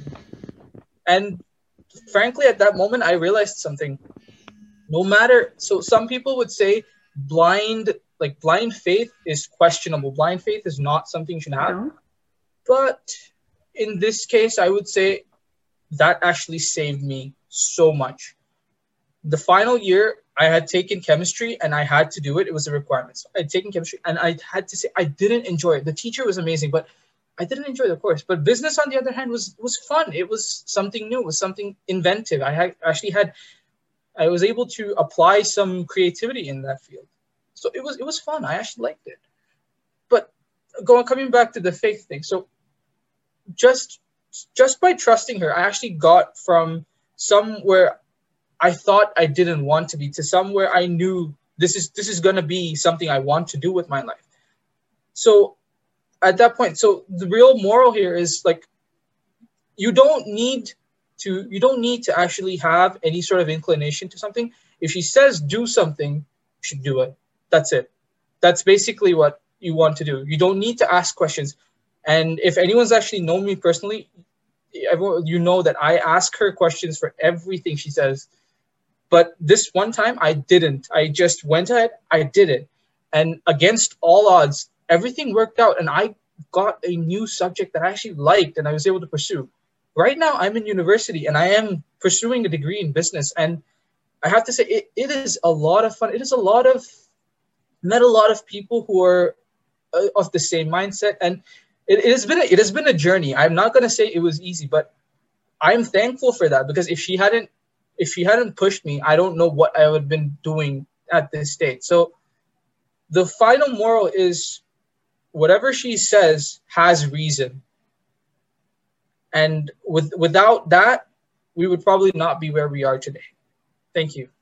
And frankly, at that moment, I realized something. No matter, so some people would say blind, like blind faith is questionable. Blind faith is not something you should have. No. But in this case, I would say that actually saved me so much. The final year, I had taken chemistry and I had to do it. It was a requirement. So I had taken chemistry and I had to say I didn't enjoy it. The teacher was amazing, but I didn't enjoy the course. But business, on the other hand, was was fun. It was something new. It was something inventive. I had actually had, I was able to apply some creativity in that field. So it was it was fun. I actually liked it. But going coming back to the faith thing. So just just by trusting her, I actually got from somewhere I thought I didn't want to be to somewhere I knew this is this is going to be something I want to do with my life. So at that point, so the real moral here is like, you don't need to you don't need to actually have any sort of inclination to something. If she says do something, you should do it. That's it. That's basically what you want to do. You don't need to ask questions. And if anyone's actually known me personally, everyone, you know that I ask her questions for everything she says. But this one time I didn't. I just went ahead, I did it. And against all odds, everything worked out and I got a new subject that I actually liked and I was able to pursue. Right now I'm in university and I am pursuing a degree in business. And I have to say, it, it is a lot of fun. It is a lot of, met a lot of people who are uh, of the same mindset. And it, it has been a, it has been a journey. I'm not going to say it was easy, but I'm thankful for that, because if she hadn't, if she hadn't pushed me, I don't know what I would have been doing at this state. So the final moral is, whatever she says has reason. And with, without that, we would probably not be where we are today. Thank you.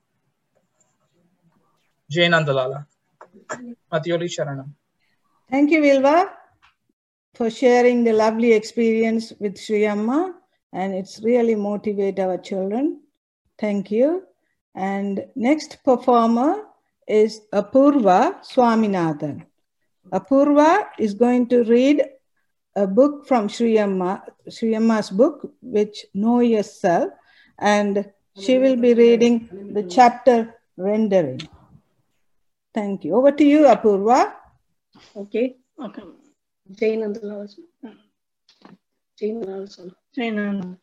Jai Nandalala. Matiyoli Sharanam. Thank you, Vilva, for sharing the lovely experience with Sri Amma, and it's really motivate our children. Thank you. And next performer is Apurva Swaminathan. Apurva is going to read a book from Sri Amma, Sri Amma's book, which Know Yourself, and she will be reading the chapter Rendering. Thank you. Over to you, Apurva. Okay. Okay. Jai Nandalala. Jai Nandalala. Jai Nandalala.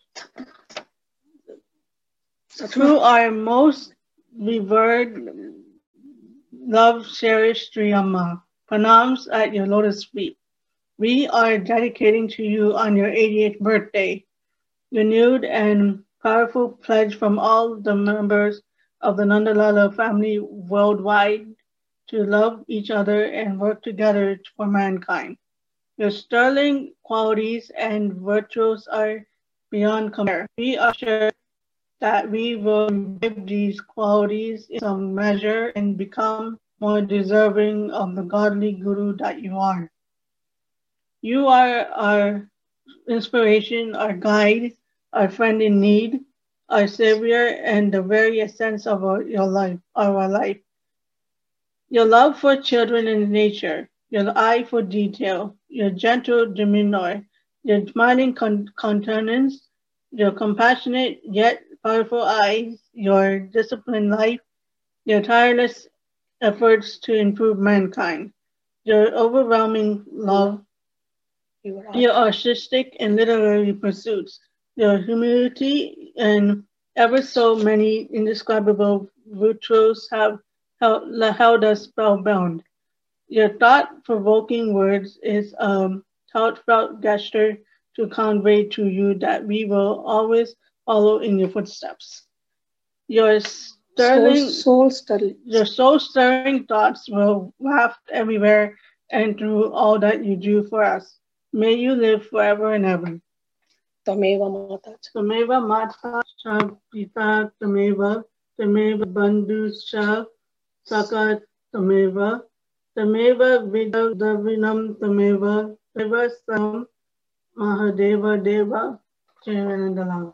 Through our most revered, loved, cherished Sri Amma, pranams at your lotus feet. We are dedicating to you on your eightieth birthday, renewed and powerful pledge from all the members of the Nandalala family worldwide to love each other and work together for mankind. Your sterling qualities and virtues are beyond compare. We are sure that we will give these qualities in some measure and become more deserving of the godly guru that you are. You are our inspiration, our guide, our friend in need, our savior, and the very essence of our, your life, our life. your love for children and nature, your eye for detail, your gentle demeanor, your smiling con- countenance, your compassionate yet powerful eyes, your disciplined life, your tireless efforts to improve mankind, your overwhelming love, your artistic and literary pursuits, your humility, and ever so many indescribable virtues have held, held us spellbound. Your thought-provoking words is a heartfelt gesture to convey to you that we will always follow in your footsteps. Your sterling, soul stirring, your soul-stirring thoughts will waft everywhere and through all that you do for us. May you live forever and ever. Tameva Mata. Tameva Mata Cha Pita Tameva Tameva Bandhu Cha Saka Tameva Tameva Vidadavinam Tameva Tameva Sam Mahadeva Deva Jayanandalala.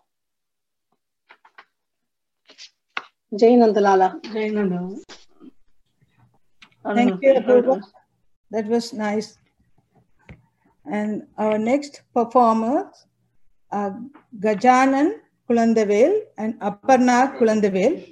Jayanandalala. Jayanandalala. Thank you, Apurva. That was nice. And our next performers are Gajanan Kulandavel and Aparna Kulandavel.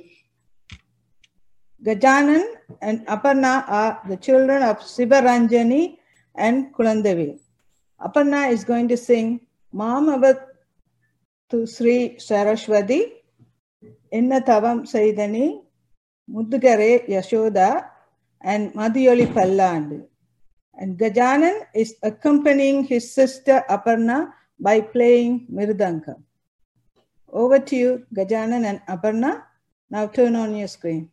Gajanan and Aparna are the children of Sivaranjani and Kulandavel. Aparna is going to sing Mamavat to Sri Saraswati, Enna Tavam Saidani, Muddugare Yashoda, and Madhiyoli Pallandu. And Gajanan is accompanying his sister Aparna by playing Mridanga. Over to you, Gajanan and Aparna. Now turn on your screen.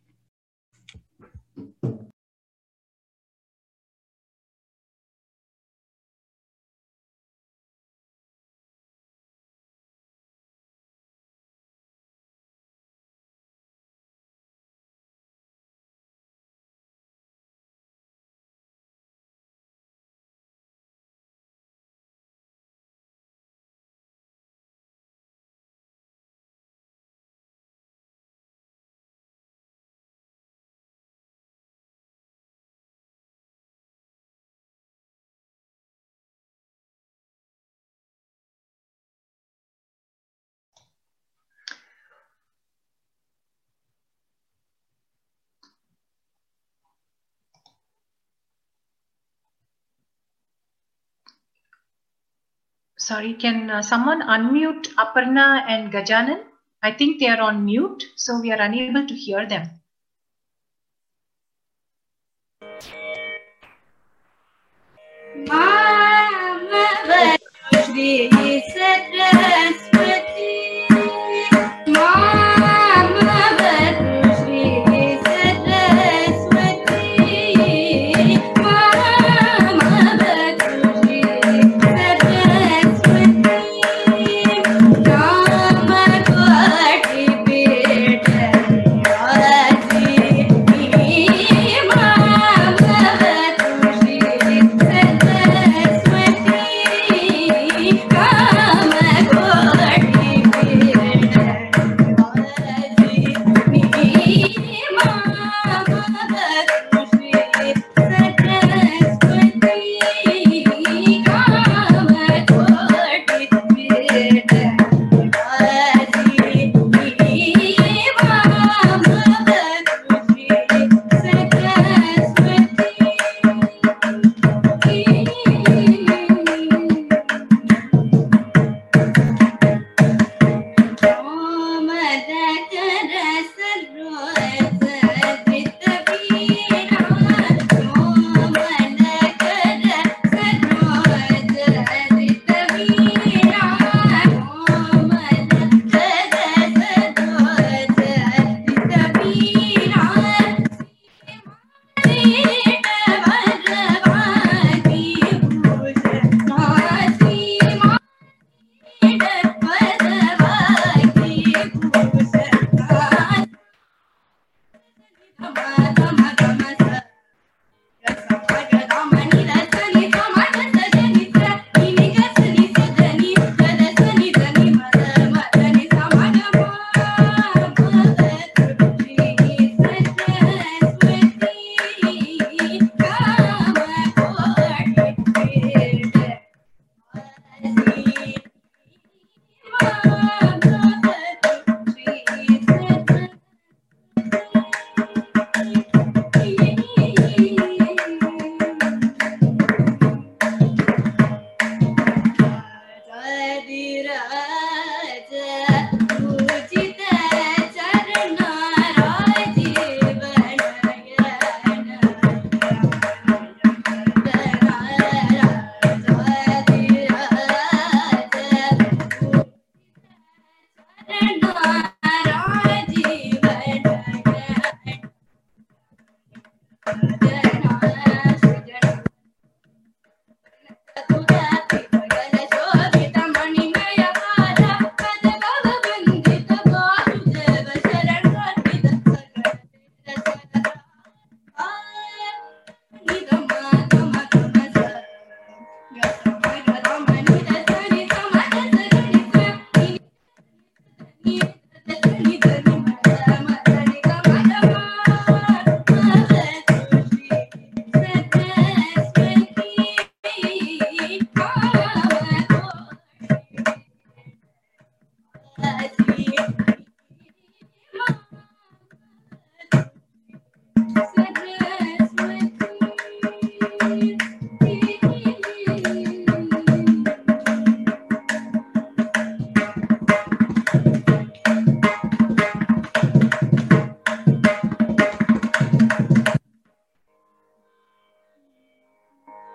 Sorry, can uh, someone unmute Aparna and Gajanan? I think they are on mute, so we are unable to hear them. Ah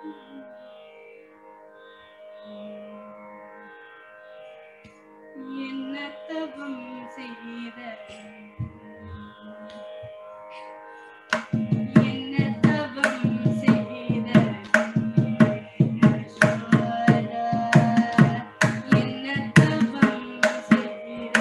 என்னத்தவம் செய்த என்னத்தவம் செய்த என்னத்தவம் செய்த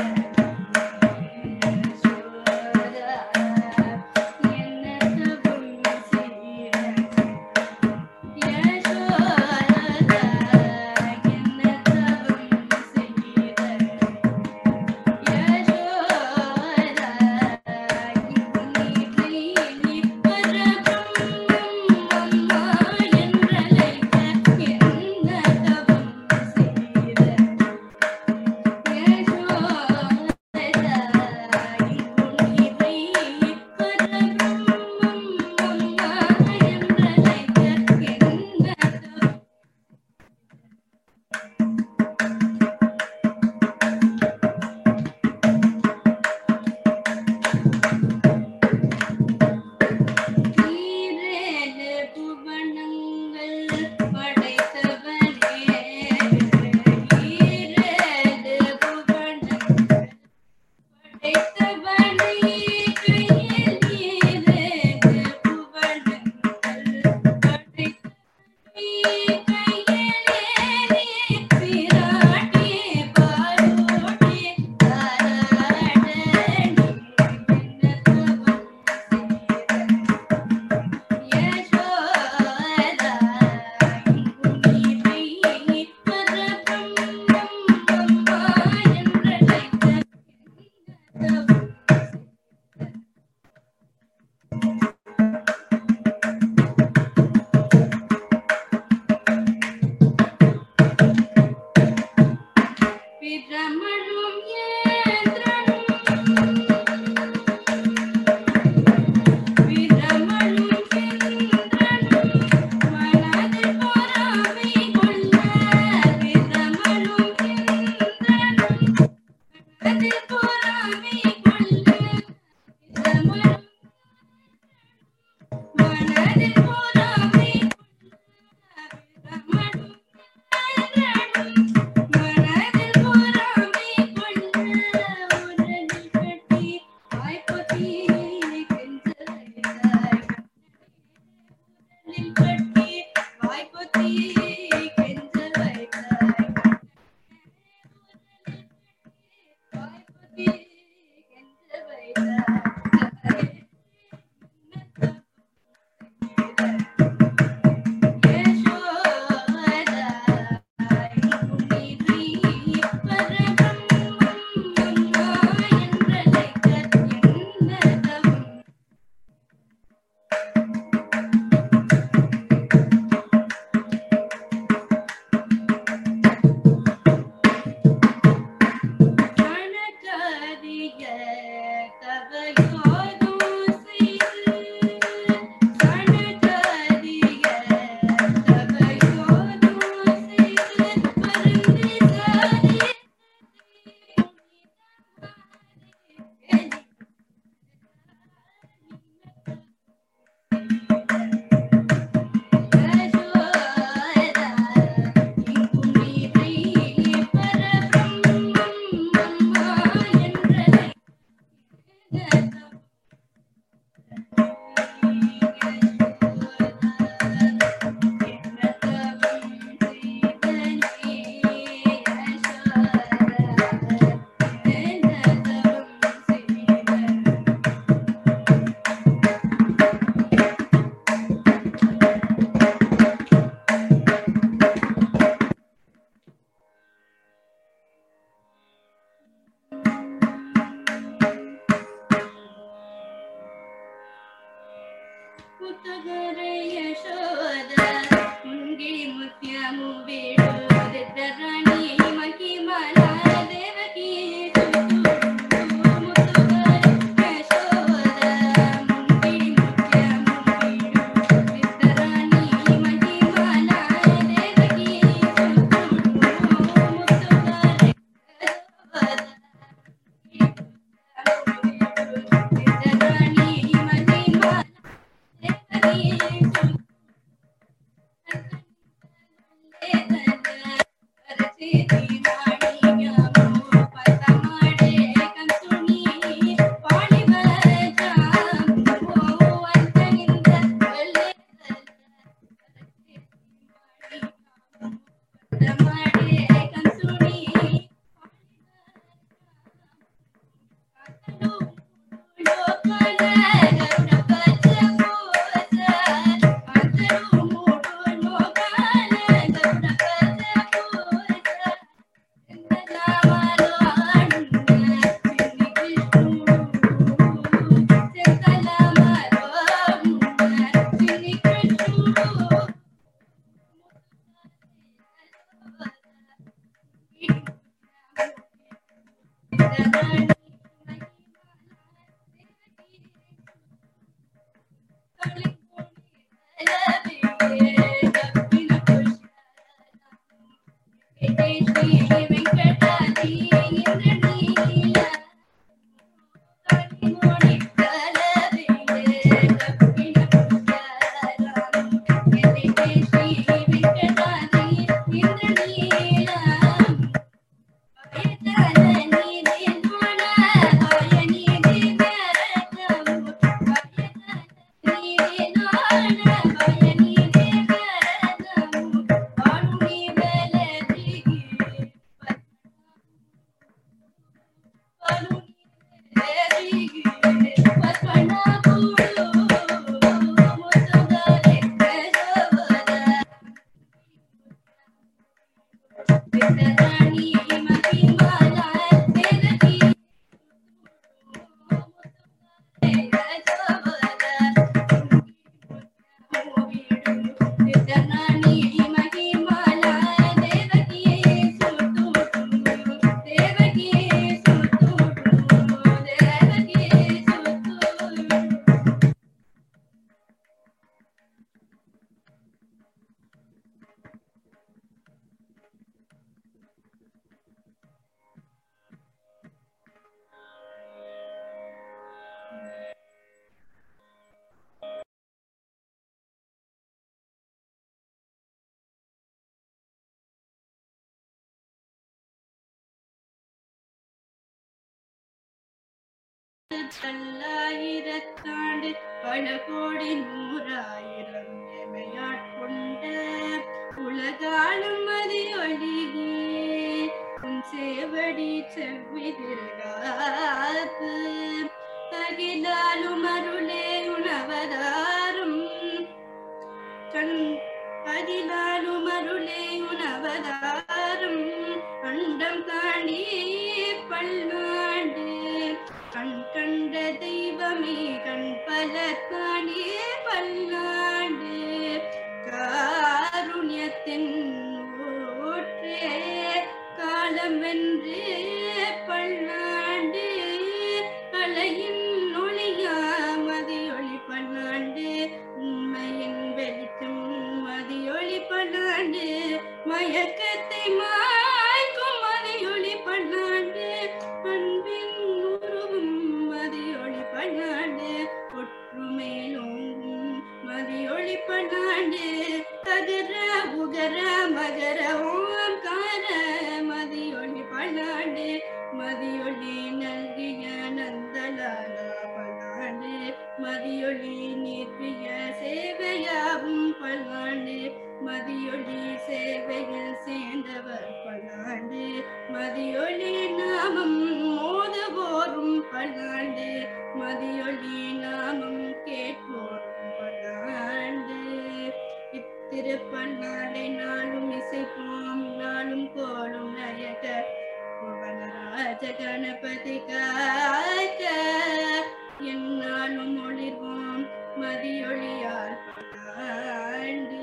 பல்லாயிரத்தாண்டு பல கோடி நூறாயிரம் எமையாட்கொண்ட உலகாலும் மதி ஒளியே உன் சேவடி செவ்வி திருகாப்பு அகிலாலும் அருளே உணவதாரும் கண் அகிலாலும் அருளே உணவதாரும் அண்டம் தாண்டி பல்லாண்டு கண் கண்ட தெய்வமே கண் பல தாண்டி பல்லாண்டு காருண்யத்தின் ஊற்றே காலம் வென்று பல்லாண்டு அலையின் ஒளியா மதியொளி பல்லாண்டு உண்மையின் வெளிச்சம் மதியொளி பல்லாண்டு மயக்கத்தை மாய்க்கும் மதியொளி பல்லாண்டு அன்பின் உருவும் மதியொளி பல்லாண்டு ஒற்றுமையிலோங்கும் மதியொளி பல்லாண்டு தகர உகர மகர ஓங்கார மதியொளி பல்லாண்டு மதியொளி நல்கிய நந்தலாலா பல்லாண்டு மதியொளி நீர்ப்பிய சேவையாவும் பல்லாண்டு மதியொளி சேவையில் சேர்ந்தவர் பல்லாண்டு மதியொளி நாமம் மோதுவோரும் பல்லாண்டு மதியொளி நாமம் கேட்போரும் பல்லாண்டு இத்திருப்பல்லாண்டை நாளும் இசைப்போம் நாளும் கோலும் நயக புவனராஜ கணபதி காக்க என்னாலும் ஒளிர்வோம் மதியொளியால் பல்லாண்டு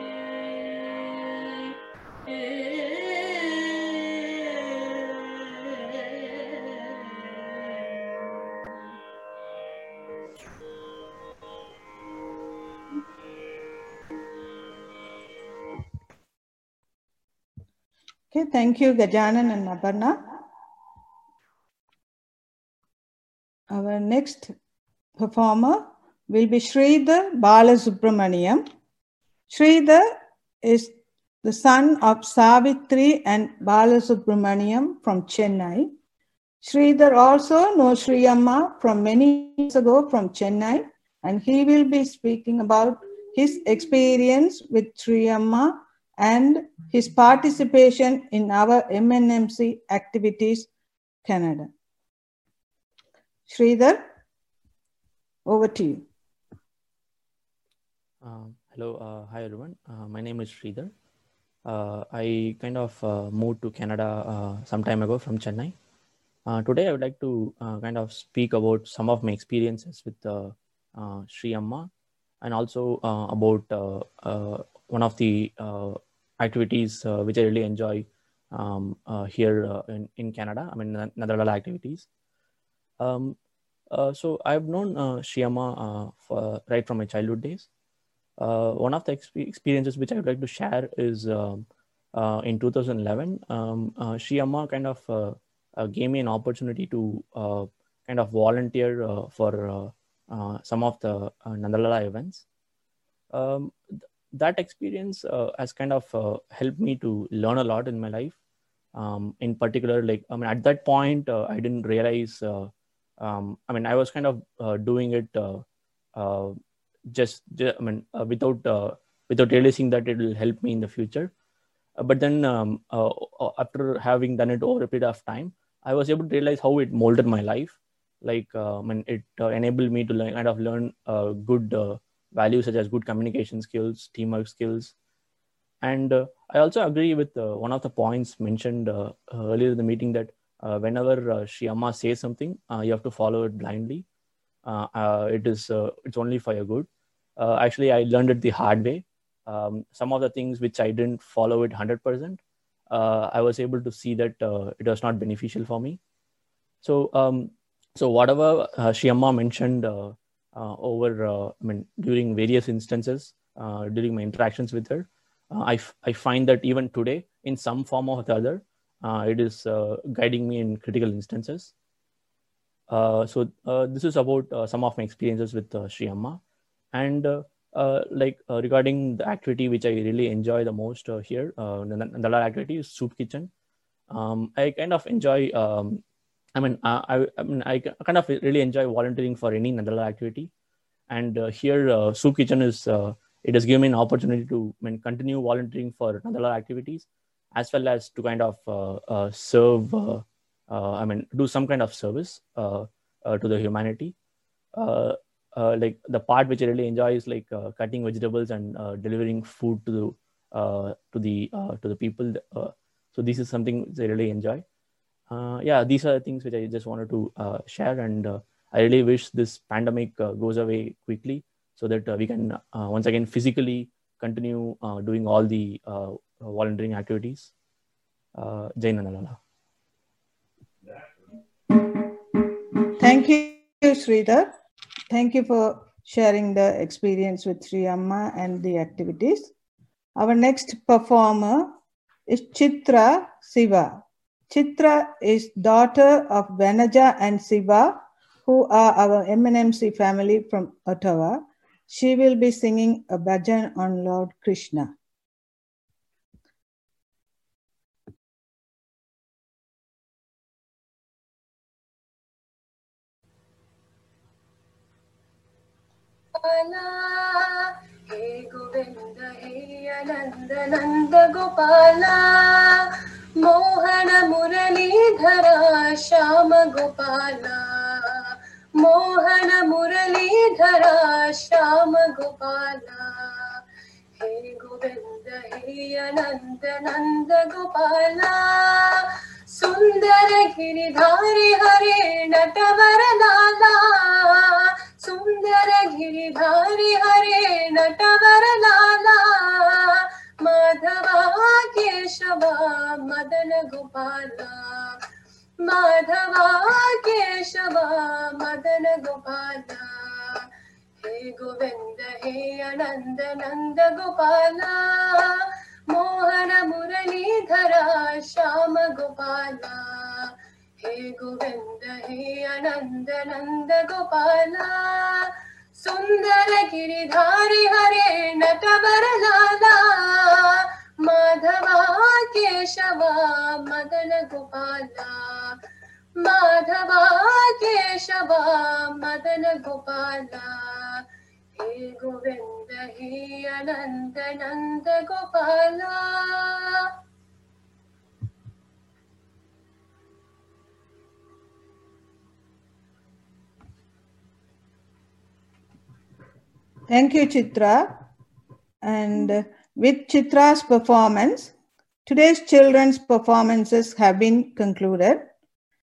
Okay, thank you, Gajanan and Aparna. Our next performer will be Sridhar Balasubramaniam. Sridhar is the son of Savitri and Balasubramaniam from Chennai. Sridhar also knows Sri Amma from many years ago from Chennai, and he will be speaking about his experience with Sri Amma and his participation in our M N M C activities, Canada. Sridhar, over to you. Uh, hello, uh, hi everyone. Uh, my name is Sridhar. Uh, I kind of uh, moved to Canada uh, some time ago from Chennai. Uh, today I would like to uh, kind of speak about some of my experiences with uh, uh, Sri Amma, and also uh, about uh, uh, one of the uh, activities uh, which I really enjoy um, uh, here uh, in, in Canada. I mean, Nathalala activities. Um, uh, so I've known uh, Sri Amma uh, for, right from my childhood days. Uh, one of the exp experiences which I would like to share is um, uh, in two thousand eleven, um, uh, Sri Amma kind of uh, uh, gave me an opportunity to uh, kind of volunteer uh, for uh, uh, some of the uh, Nathalala events. Um, th that experience uh, has kind of uh, helped me to learn a lot in my life. Um, in particular, like, I mean, at that point, uh, I didn't realize, uh, um, I mean, I was kind of uh, doing it uh, uh, just, just, I mean, uh, without, uh, without realizing that it will help me in the future. Uh, but then um, uh, after having done it over a period of time, I was able to realize how it molded my life. Like, uh, I mean, it uh, enabled me to learn, kind of learn uh, good uh, values such as good communication skills, teamwork skills. And uh, I also agree with uh, one of the points mentioned uh, earlier in the meeting that uh, whenever uh, Sri Amma says something, uh, you have to follow it blindly. Uh, uh, it is, uh, it's only for your good. Uh, actually, I learned it the hard way. Um, some of the things which I didn't follow it one hundred percent, uh, I was able to see that uh, it was not beneficial for me. So, um, so whatever uh, Sri Amma mentioned uh, uh, over, uh, I mean, during various instances, uh, during my interactions with her, uh, I, f I find that even today, in some form or the other, uh, it is uh, guiding me in critical instances. Uh, so uh, this is about uh, some of my experiences with uh, Sri Amma. And uh, uh, like uh, regarding the activity which I really enjoy the most uh, here, uh, the Nathalala activity is Soup Kitchen. Um, I kind of enjoy um, I mean, uh, I, I mean, I kind of really enjoy volunteering for any Nandalala activity. And uh, here, uh, Soup Kitchen is, uh, it has given me an opportunity to I mean, continue volunteering for Nandalala activities, as well as to kind of uh, uh, serve, uh, uh, I mean, do some kind of service uh, uh, to the humanity. Uh, uh, like the part which I really enjoy is like uh, cutting vegetables and uh, delivering food to the, uh, to the, uh, to the people. Uh, so this is something which I really enjoy. Uh, yeah, these are the things which I just wanted to uh, share, and uh, I really wish this pandemic uh, goes away quickly so that uh, we can uh, once again physically continue uh, doing all the uh, volunteering activities. Uh, Jai Nandalala. Thank you, Sridhar. Thank you for sharing the experience with Sri Amma and the activities. Our next performer is Chitra Siva. Chitra is daughter of Vanaja and Siva, who are our M N M C family from Ottawa. She will be singing a bhajan on Lord Krishna. Hey Govinda, hey Ananda, Nanda Gopala, Mohana Muralidhara, Shama Gopala, Mohana Muralidhara, Shama Gopala. Hey Govinda, hey Ananda, Nanda Gopala, Sundara Giridhari Hare Natavara Lala, Sundara Giridhari Hare Natavara Lala, Madhava Keshava Madana Gopala, Madhava Keshava Madana Gopala. Hey Govinda, hey Ananda, Nanda Gopala, Mohana Muralidhara, Shama Gopala. Hey Govinda, hey Ananda, Nanda Gopala, Sundara Giridhari Hare Natavara Lala, Madhava Keshava Madana Gopala, Madhava Keshava Madana Gopala. Hey Govinda, hey Ananda, Nanda Gopala. Thank you, Chitra. And with Chitra's performance, today's children's performances have been concluded.